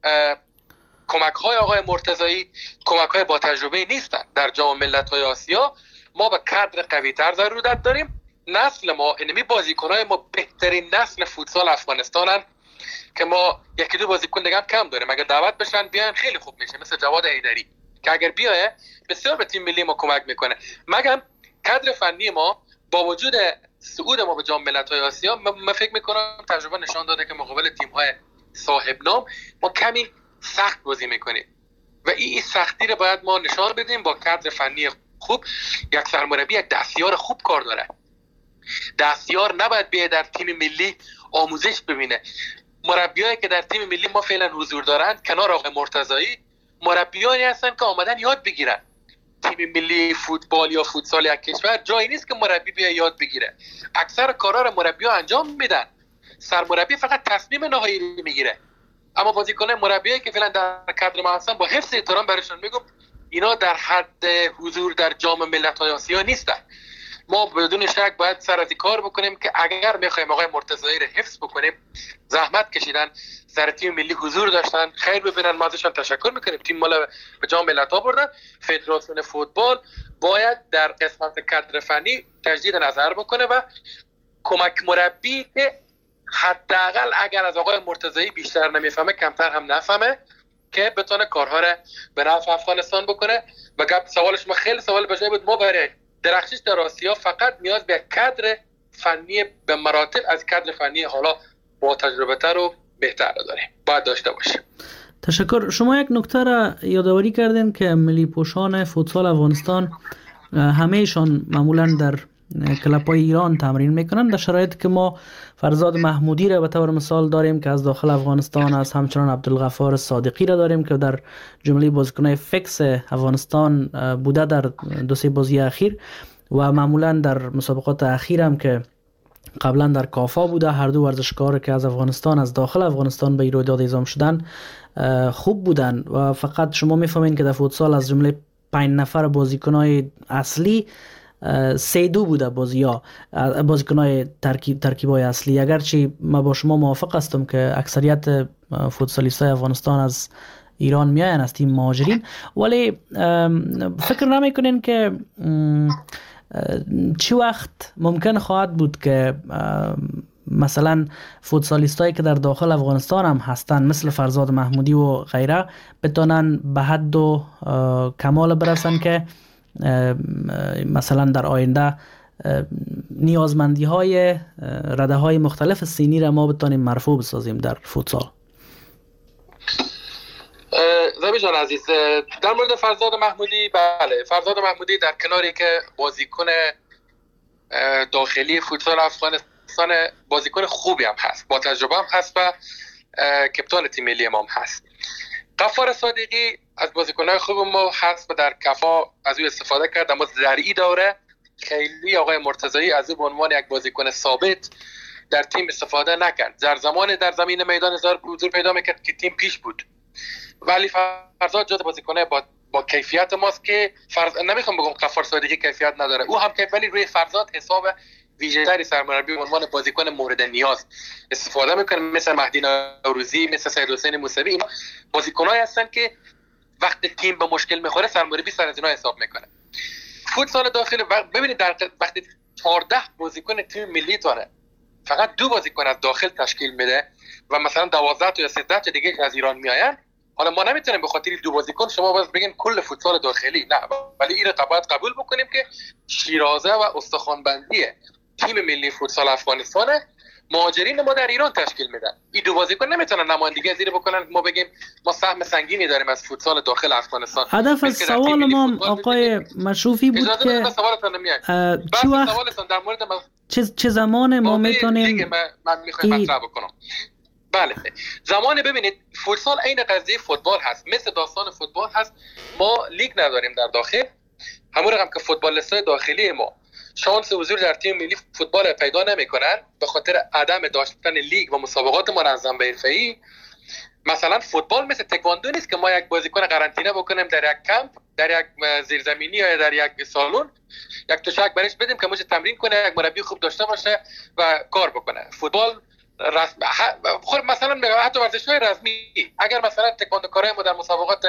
کمک های آقای مرتضایی کمک های با تجربه نیستند. در جام ملت‌های آسیا ما به کادر قوی تر ضرورت داریم. نسل ما اینمی بازیکن‌های ما بهترین نسل فوتسال افغانستانن که ما یکی دو بازیکن دیگه هم کم داریم. اگر دعوت بشن بیان خیلی خوب میشه، مثل جواد حیدری که اگر بیایه بسیار به تیم ملی ما کمک میکنه. مگر کادر فنی ما با وجود صعود ما به جام ملت‌های آسیا، من فکر میکنم تجربه نشان داده که مقابل تیم‌های صاحب نام ما کمی سخت بازی میکنیم و این سختی رو باید ما نشان بدیم با کادر فنی خوب. یک سرمربی یک دستیار خوب کار داره. دستیار نباید بیه در تیم ملی آموزش ببینه. مربیایی که در تیم ملی ما فعلا حضور دارن کنار آقای مرتضایی مربیانی هستن که آمدن یاد بگیرن. تیم ملی فوتبال یا فوتسال یک کشور جایی نیست که مربی بیا یاد بگیره. اکثر کارا رو مربی‌ها انجام میدن. سرمربی فقط تصمیم نهایی میگیره. اما بازیکنان مربیایی که فعلا در کادر ما هستن با حفظ احترام برشون میگم اینا در حد حضور در جام ملت‌های آسیا نیستن. ما بدون شک باید سر از کار بکنیم که اگر میخوایم آقای مرتضایی رو حفظ بکنیم، زحمت کشیدن، سر تیم ملی حضور داشتن، خیر ببینن، ما ازشون تشکر میکنیم. تیم مال به جام ملت‌ها بردن. فدراسیون فوتبال باید در قسمت کادر فنی تجدید نظر بکنه و کمک مربی که حداقل اگر از آقای مرتضایی بیشتر نمیفهمه کمتر هم نفهمه که بتونه کارها رو به نفع افغانستان بکنه. و گپ سوالش ما خیلی سوال بجای بود. ما برای درخشش در آسیا فقط نیاز به کادر فنی به مراتب از کادر فنی حالا با تجربه تر و بهتر داریم، باید داشته باشیم. تشکر. شما یک نکته را یادآوری کردین که ملی پوشان فوتسال افغانستان همهشان معمولا در کلب‌های ایران تمرین میکنن، در شرایطی که ما فرزاد محمودی را به طور مثال داریم که از داخل افغانستان است، همچنان عبدالغفار صادقی را داریم که در جمله بازیکن‌های فکس افغانستان بوده در دو سه بازی اخیر و معمولا در مسابقات اخیر هم که قبلا در کافا بوده، هر دو ورزشکار که از افغانستان از داخل افغانستان به رویداد اعزام شدن خوب بودن و فقط شما میفهمین که در فوتسال از جمله پنج نفر بازیکن‌های اصلی سه دو بوده بازی ها بازیکن‌های ترکیب ترکیب‌های اصلی. اگرچه ما با شما موافق هستم که اکثریت فوتسالیست‌های افغانستان از ایران میاین، از تیم مهاجرین، ولی فکر نمی‌کنین که چی وقت ممکن خواهد بود که مثلا فوتسالیستایی که در داخل افغانستان هم هستن مثل فرزاد محمودی و غیره بتونن به حد و کمال برسن که مثلا در آینده نیازمندی های رده های مختلف سینی را ما بتانیم مرفوع بسازیم در فوتسال؟ زبی جان عزیز، در مورد فرزاد محمودی، بله، فرزاد محمودی در کناری که بازیکن داخلی فوتسال افغانستان بازیکن خوبی هم هست، با تجربه هم هست و کپتان تیم ملی ما هم هست. غفار صادقی از بازیکن‌های خوب ما هست و در کفا از او استفاده کرد، اما در این دوره خیلی آقای مرتضایی از او به عنوان یک بازیکن ثابت در تیم استفاده نکرد. در زمان در زمین میدان حضور پیدا میکرد که تیم پیش بود. ولی فرزاد جز بازیکن‌های با با کیفیت ماست که فرض نمیخوام بگم غفار صادقی کیفیت نداره، او هم کیفیت، ولی روی فرزاد حساب ویژه‌تری سرمربی به عنوان بازیکن مورد نیاز استفاده میکنه، مثل مهدی نوروزی، مثل سید حسین موسوی. اینا بازیکنایی هستن که وقت تیم به مشکل میخوره سرمربی سر از اینا حساب میکنه. فوتسال داخلی ببینید در وقتی چهارده بازیکن تیم ملی تونه فقط دو بازیکن از داخل تشکیل میده و مثلا دوازده تا یا سیزده تا دیگه از ایران میآین، حالا ما نمیتونیم به خاطر دو بازیکن شما باز بگین کل فوتسال داخلی، نه، ولی این رو باید قبول بکنیم که شیرازه و استخوان‌بندی تیم ملی فوتسال افغانستان مهاجرین ما در ایران تشکیل میدن. این دو بازیکن نمیتونن نمایندگی زیر بکنن ما بگیم ما سهم سنگینی داریم از فوتسال داخل افغانستان. هدف از سوال ما آقای مشروفی بود که چه وقت در مورد من... چه چه زمان ما میتونیم من میخوایم مطرح بکنم. بله، زمان ببینید فوتسال عین قضیه فوتبال هست، مثل داستان فوتبال هست. ما لیگ نداریم در داخل، همون رقم که فوتبالیستای داخلی ما شانس حضور در تیم ملی فوتبال پیدا نمی‌کنن به خاطر عدم داشتن لیگ و مسابقات منظم به حرفه‌ای. مثلا فوتبال مثل تکواندو نیست که ما یک بازیکن قرنطینه بکنیم در یک کمپ، در یک زیرزمینی یا در یک سالن، یک تشک برش بدیم که موش تمرین کنه، یک مربی خوب داشته باشه و کار بکنه. فوتبال رسم خود مثلا حتی ورزش‌های رسمی، اگر مثلا تکواندوکارای ما در مسابقات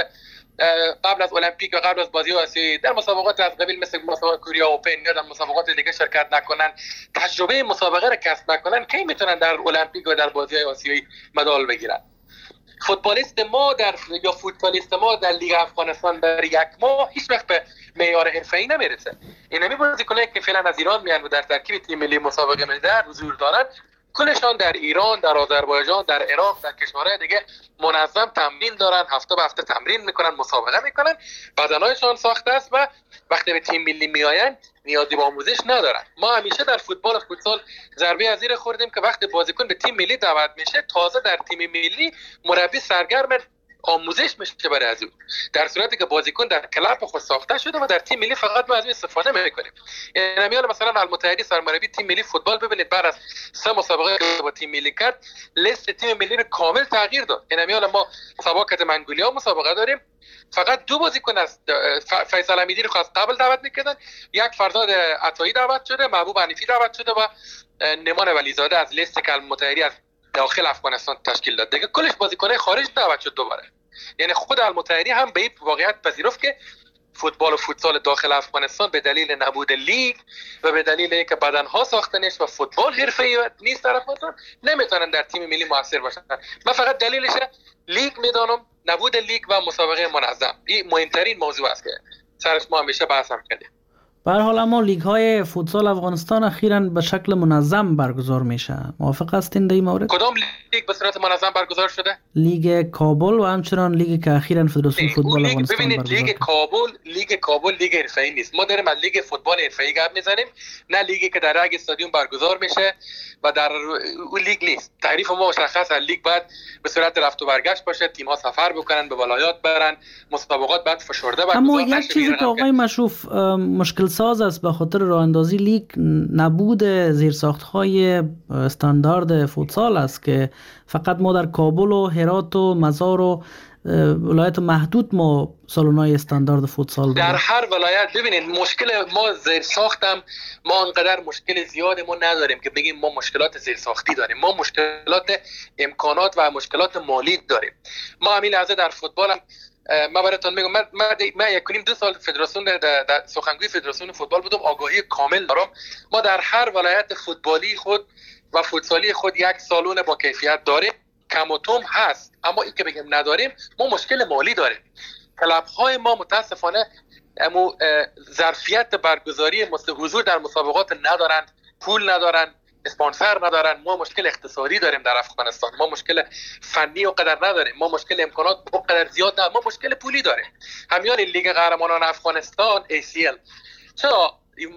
قبل از المپیک و قبل از بازی آسیایی در مسابقات از قبیل مثل مسابقات کوریا اوپن یا در مسابقات دیگه شرکت نکنن، تجربه مسابقه را کسب نکنن، کی میتونن در المپیک و در بازی آسیایی مدال بگیرن؟ فوتبالیست ما در یا فوتبالیست ما در لیگ افغانستان در یک ماه هیچ وقت به معیار حرفه‌ای نمیرسه. اینمی بازیکنایی که فعلا از ایران میان و در ترکیب تیم ملی مسابقه ملی در حضور دارن، کلشان در ایران، در آذربایجان، در عراق، در کشورهای دیگه منظم تمرین دارن، هفته به هفته تمرین میکنن، مسابقه میکنن، بدنهایشان ساخته است و وقتی به تیم ملی میآیند نیازی به آموزش ندارن. ما همیشه در فوتبال و فوتسال ضربه از زیر خوردیم که وقتی بازیکن به تیم ملی دعوت میشه، تازه در تیم ملی مربی سرگرم آموزش میشه برای از اون، در صورتی که بازیکن در کلاب خود ساخته شده و در تیم ملی فقط ما از اون استفاده میکنیم. یعنی میال مثلا المتحدی سرمربی تیم ملی فوتبال ببینید بعد از سه مسابقه که با تیم ملی کرد، لیست تیم ملی رو کامل تغییر داد. یعنی میال ما سابقات منگولیا مسابقه داریم، فقط دو بازیکن از فیصل امیدی رو از قبل دعوت میکردن، یک فرزاد عطایی دعوت شده، محبوب حنیفی دعوت شده و نمان ولیزاده از لیست که المتحدی از داخل افغانستان تشکیل داد. دیگه کلش بازیکنای خارج دعوت شد دوباره. یعنی خود المتحدی هم به این واقعیت پذیرفت که فوتبال و فوتسال داخل افغانستان به دلیل نبود لیگ و به دلیل اینکه بدنها ساخته نیست و فوتبال حرفه‌ای نیست در افغانستان، نمیتونن در تیم ملی موثر باشن. من فقط دلیلش لیگ میدانم، نبود لیگ و مسابقه منظم. این مهمترین موضوع است که سرش ما همیشه بحث هم کردیم. به هر حال اما لیگ های فوتسال افغانستان اخیراً به شکل منظم برگزار میشه. موافق هستین در این مورد؟ کدام لیگ به صورت منظم برگزار شده؟ لیگ کابل و همچنان لیگی که اخیراً فدراسیون فوتبال افغانستان ببینید لیگ کابل لیگ کابل لیگ حرفه‌ای نیست. ما داریم از لیگ فوتبال حرفه‌ای گپ میزنیم، نه لیگی که در رگ استادیوم برگزار میشه و در اون لیگ نیست. تعریف ما مشخص است. لیگ باید به صورت رفت و برگشت باشه، تیم‌ها سفر بکنن، به ولایات برن، مسابقات بعد فشرده برگزار. اما یک چیزی که آقای مشروف مشکل ساز است به خاطر راه اندازی لیگ نبود زیرساخت‌های استاندارد فوتسال است که فقط ما در کابل و هرات و مزار و ولایت محدود ما سالن‌های استاندارد فوتسال داریم. در هر ولایت ببینید مشکل ما زیرساختم ما انقدر مشکل زیاد ما نداریم که بگیم ما مشکلات زیرساختی داریم. ما مشکلات امکانات و مشکلات مالی داریم. ما همین لحظه در فوتبال هم ما براتون میگم، من من یک کنیم دو سال فدراسیون در, در سخنگوی فدراسیون فوتبال بودم، آگاهی کامل دارم. ما در هر ولایت فوتبالی خود و فوتسالی خود یک سالن با کیفیت داریم، کم و توم هست، اما این که بگیم نداریم، ما مشکل مالی داریم. کلاب های ما متاسفانه امو ظرفیت برگزاری حضور در مسابقات ندارند، پول ندارند، اسپانسر ندارن. ما مشکل اقتصادی داریم در افغانستان، ما مشکل فنی و قدر نداریم، ما مشکل امکانات و قدر زیاد نداریم، ما مشکل پولی داریم. همیان لیگ قهرمانان افغانستان ای سی ال چرا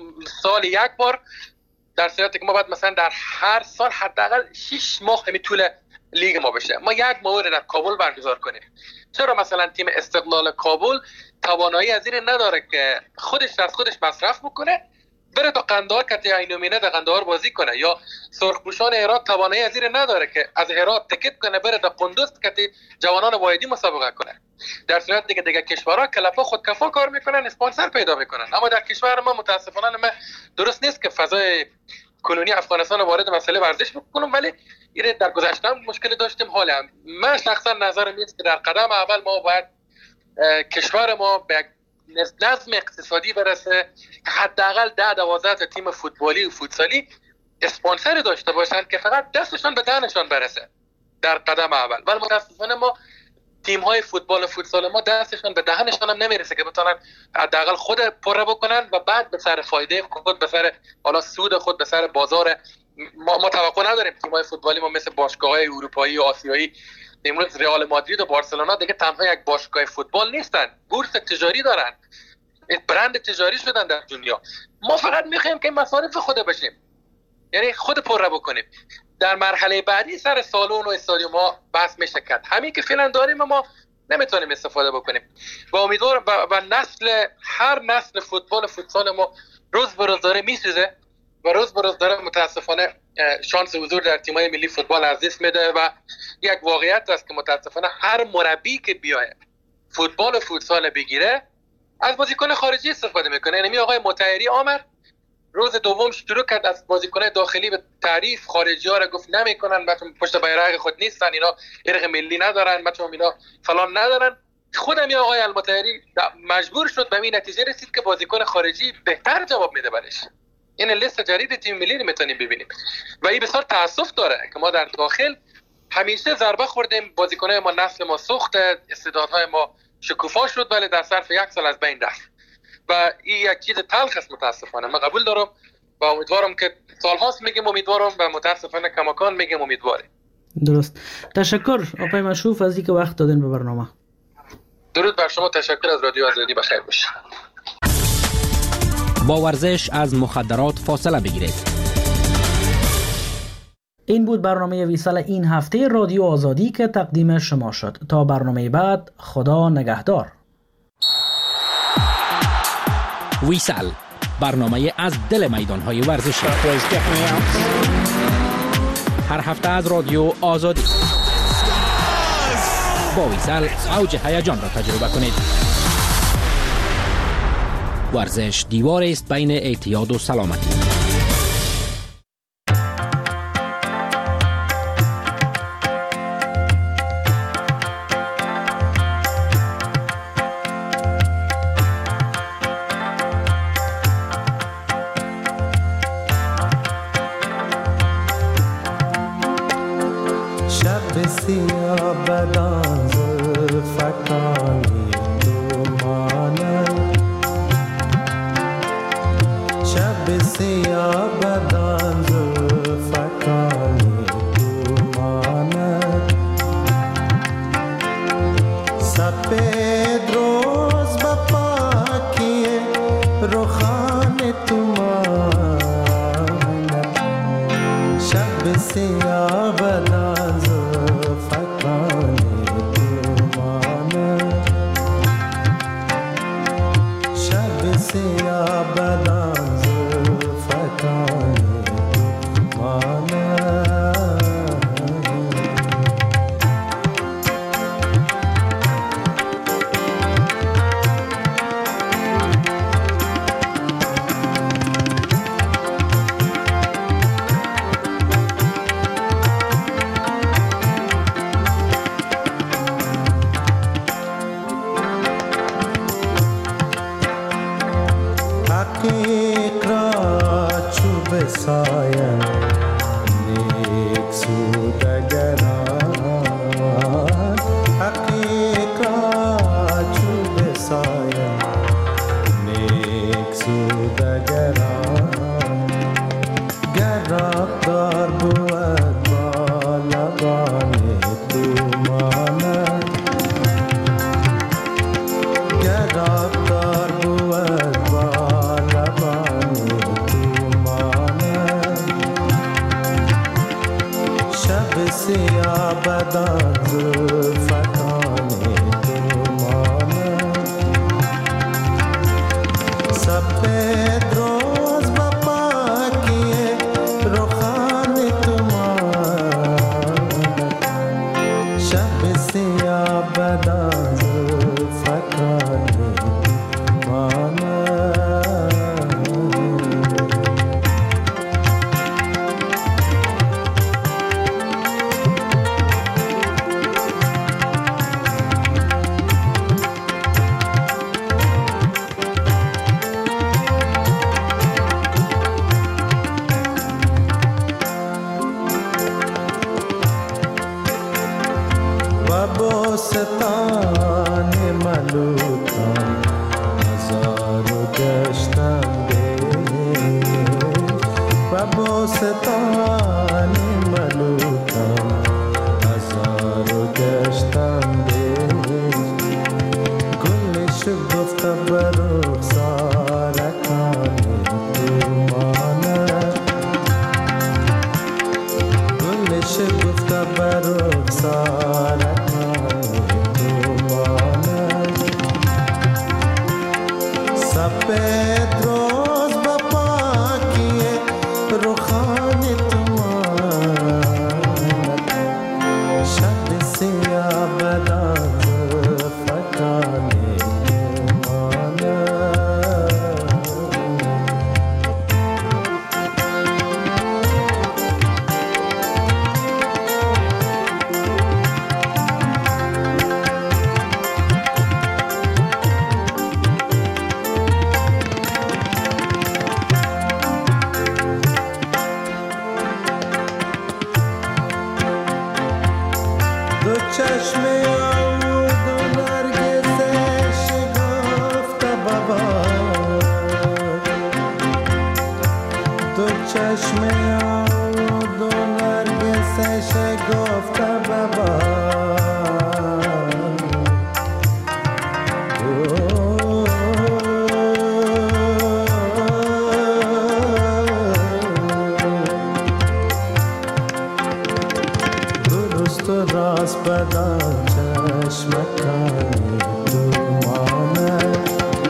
سال یک بار، در صورتی که ما باید مثلا در هر سال حداقل شش ماه همین طول لیگ ما بشه، ما یک ماه در کابل برگزار کنیم. چرا مثلا تیم استقلال کابل توانایی از این نداره که خودش از خودش مصرف بکنه بره تا قندهار که اینومینه در قندهار بازی کنه، یا سرخپوشان هرات توانایی از این نداره که از هرات تکت کنه بره تا قندوز که جوانان وایدی مسابقه کنه. در صورت دیگه دیگه کشورها کلافا خودکفا کار میکنن، اسپانسر پیدا میکنن. اما در کشور ما متاسفانه ما درست نیست که فضای کنونی افغانستان رو وارد مسئله ورزش بکنم، ولی این در گذشته هم مشکل داشتیم. حالا هم من شخصا نظرم اینه که در قدم اول ما باید کشور ما به نظم اقتصادی برسه که حداقل ده دوازده تا تیم فوتبالی و فوتسالی اسپانسر داشته باشن که فقط دستشان به دهنشان برسه در قدم اول. ولی متاسفانه ما تیم های فوتبال و فوتسال ما دستشان به دهنشان هم نمیرسه که بتونن حداقل خود پره بکنن و بعد به سر فایده خود، به سر حالا سود خود، به سر بازار ما, ما توقع نداریم. تیم های فوتبالی ما مثل باشگاه‌های اروپایی و آسیایی، امروز رئال مادرید و بارسلونا دیگه تنها یک باشگاه فوتبال نیستن، بورس تجاری دارن، برند تجاری شدن در دنیا. ما فقط میخوایم که مصارف خود باشیم، یعنی خود پره بکنیم. در مرحله بعدی سر سالن و استادیوم ها بحث میشه کرد. همین که فعلا داریم ما نمیتونیم استفاده بکنیم و امیدوارم و, و نسل هر نسل فوتبال و فوتسال ما روز به روز داره میسوزه و روز به روز داره متاسفانه شانس حضور در تیم‌های ملی فوتبال از دست میده و یک واقعیت است که متاسفانه هر مربی که بیاید فوتبال و فوتسال بگیره از بازیکن خارجی استفاده میکنه. یعنی آقای مطهری آمد روز دوم شروع کرد از بازیکن‌های داخلی به تعریف، خارجی‌ها را گفت نمی‌کنن، بچه‌ها پشت بیرق خود نیستن، اینا ارق ملی ندارن، بچه‌ها اینا فلان ندارن. خودم یا آقای المطهری مجبور شد به این نتیجه رسید که بازیکن خارجی بهتر جواب میده برش. این لیست جدید تیم ملی رو میتونیم ببینیم و این بسیار تاسف داره که ما در داخل همیشه ضربه خوردیم، بازیکن‌های ما نسل ما سوخت، استعدادهای ما شکوفا شد ولی در صرف یک سال از بین رفت و این یک چیز تلخ است. متاسفانه من قبول دارم و امیدوارم که سال‌هاست میگم امیدوارم و متاسفانه کماکان میگم امیدوارم. درست. تشکر آقای مشروف از اینکه وقت دادین به برنامه. درود بر شما، تشکر از رادیو آزادی، بخیر باشید. با ورزش از مخدرات فاصله بگیرید. این بود برنامه ویسال این هفته رادیو آزادی که تقدیم شما شد. تا برنامه بعد، خدا نگهدار. ویسال، برنامه از دل میدان‌های ورزشی. هر هفته از رادیو آزادی. با ویسال اوج هیجان را تجربه کنید. ورزش دیوار است بین اعتیاد و سلامتی. شب سیاه بدان زلفکانی تو مانند، شب سیاه بدان زلفکانی تو مانند، سپید روز با پاکی رخان تو مانند، شب سیاه بدان دو چشم آب و دو نرگسش گفته ببار درست و راست بدان چشمکانی تو مانه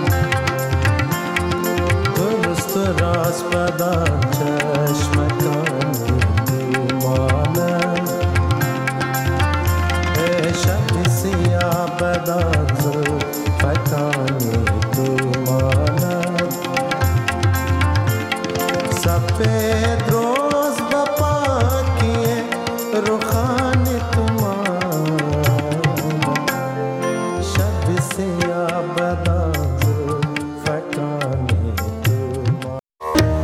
درست و راست بدان چشمکانی تو مانه ای شب سیاه بدان زلفکانی تو مانه سفید روز بپاکی رخان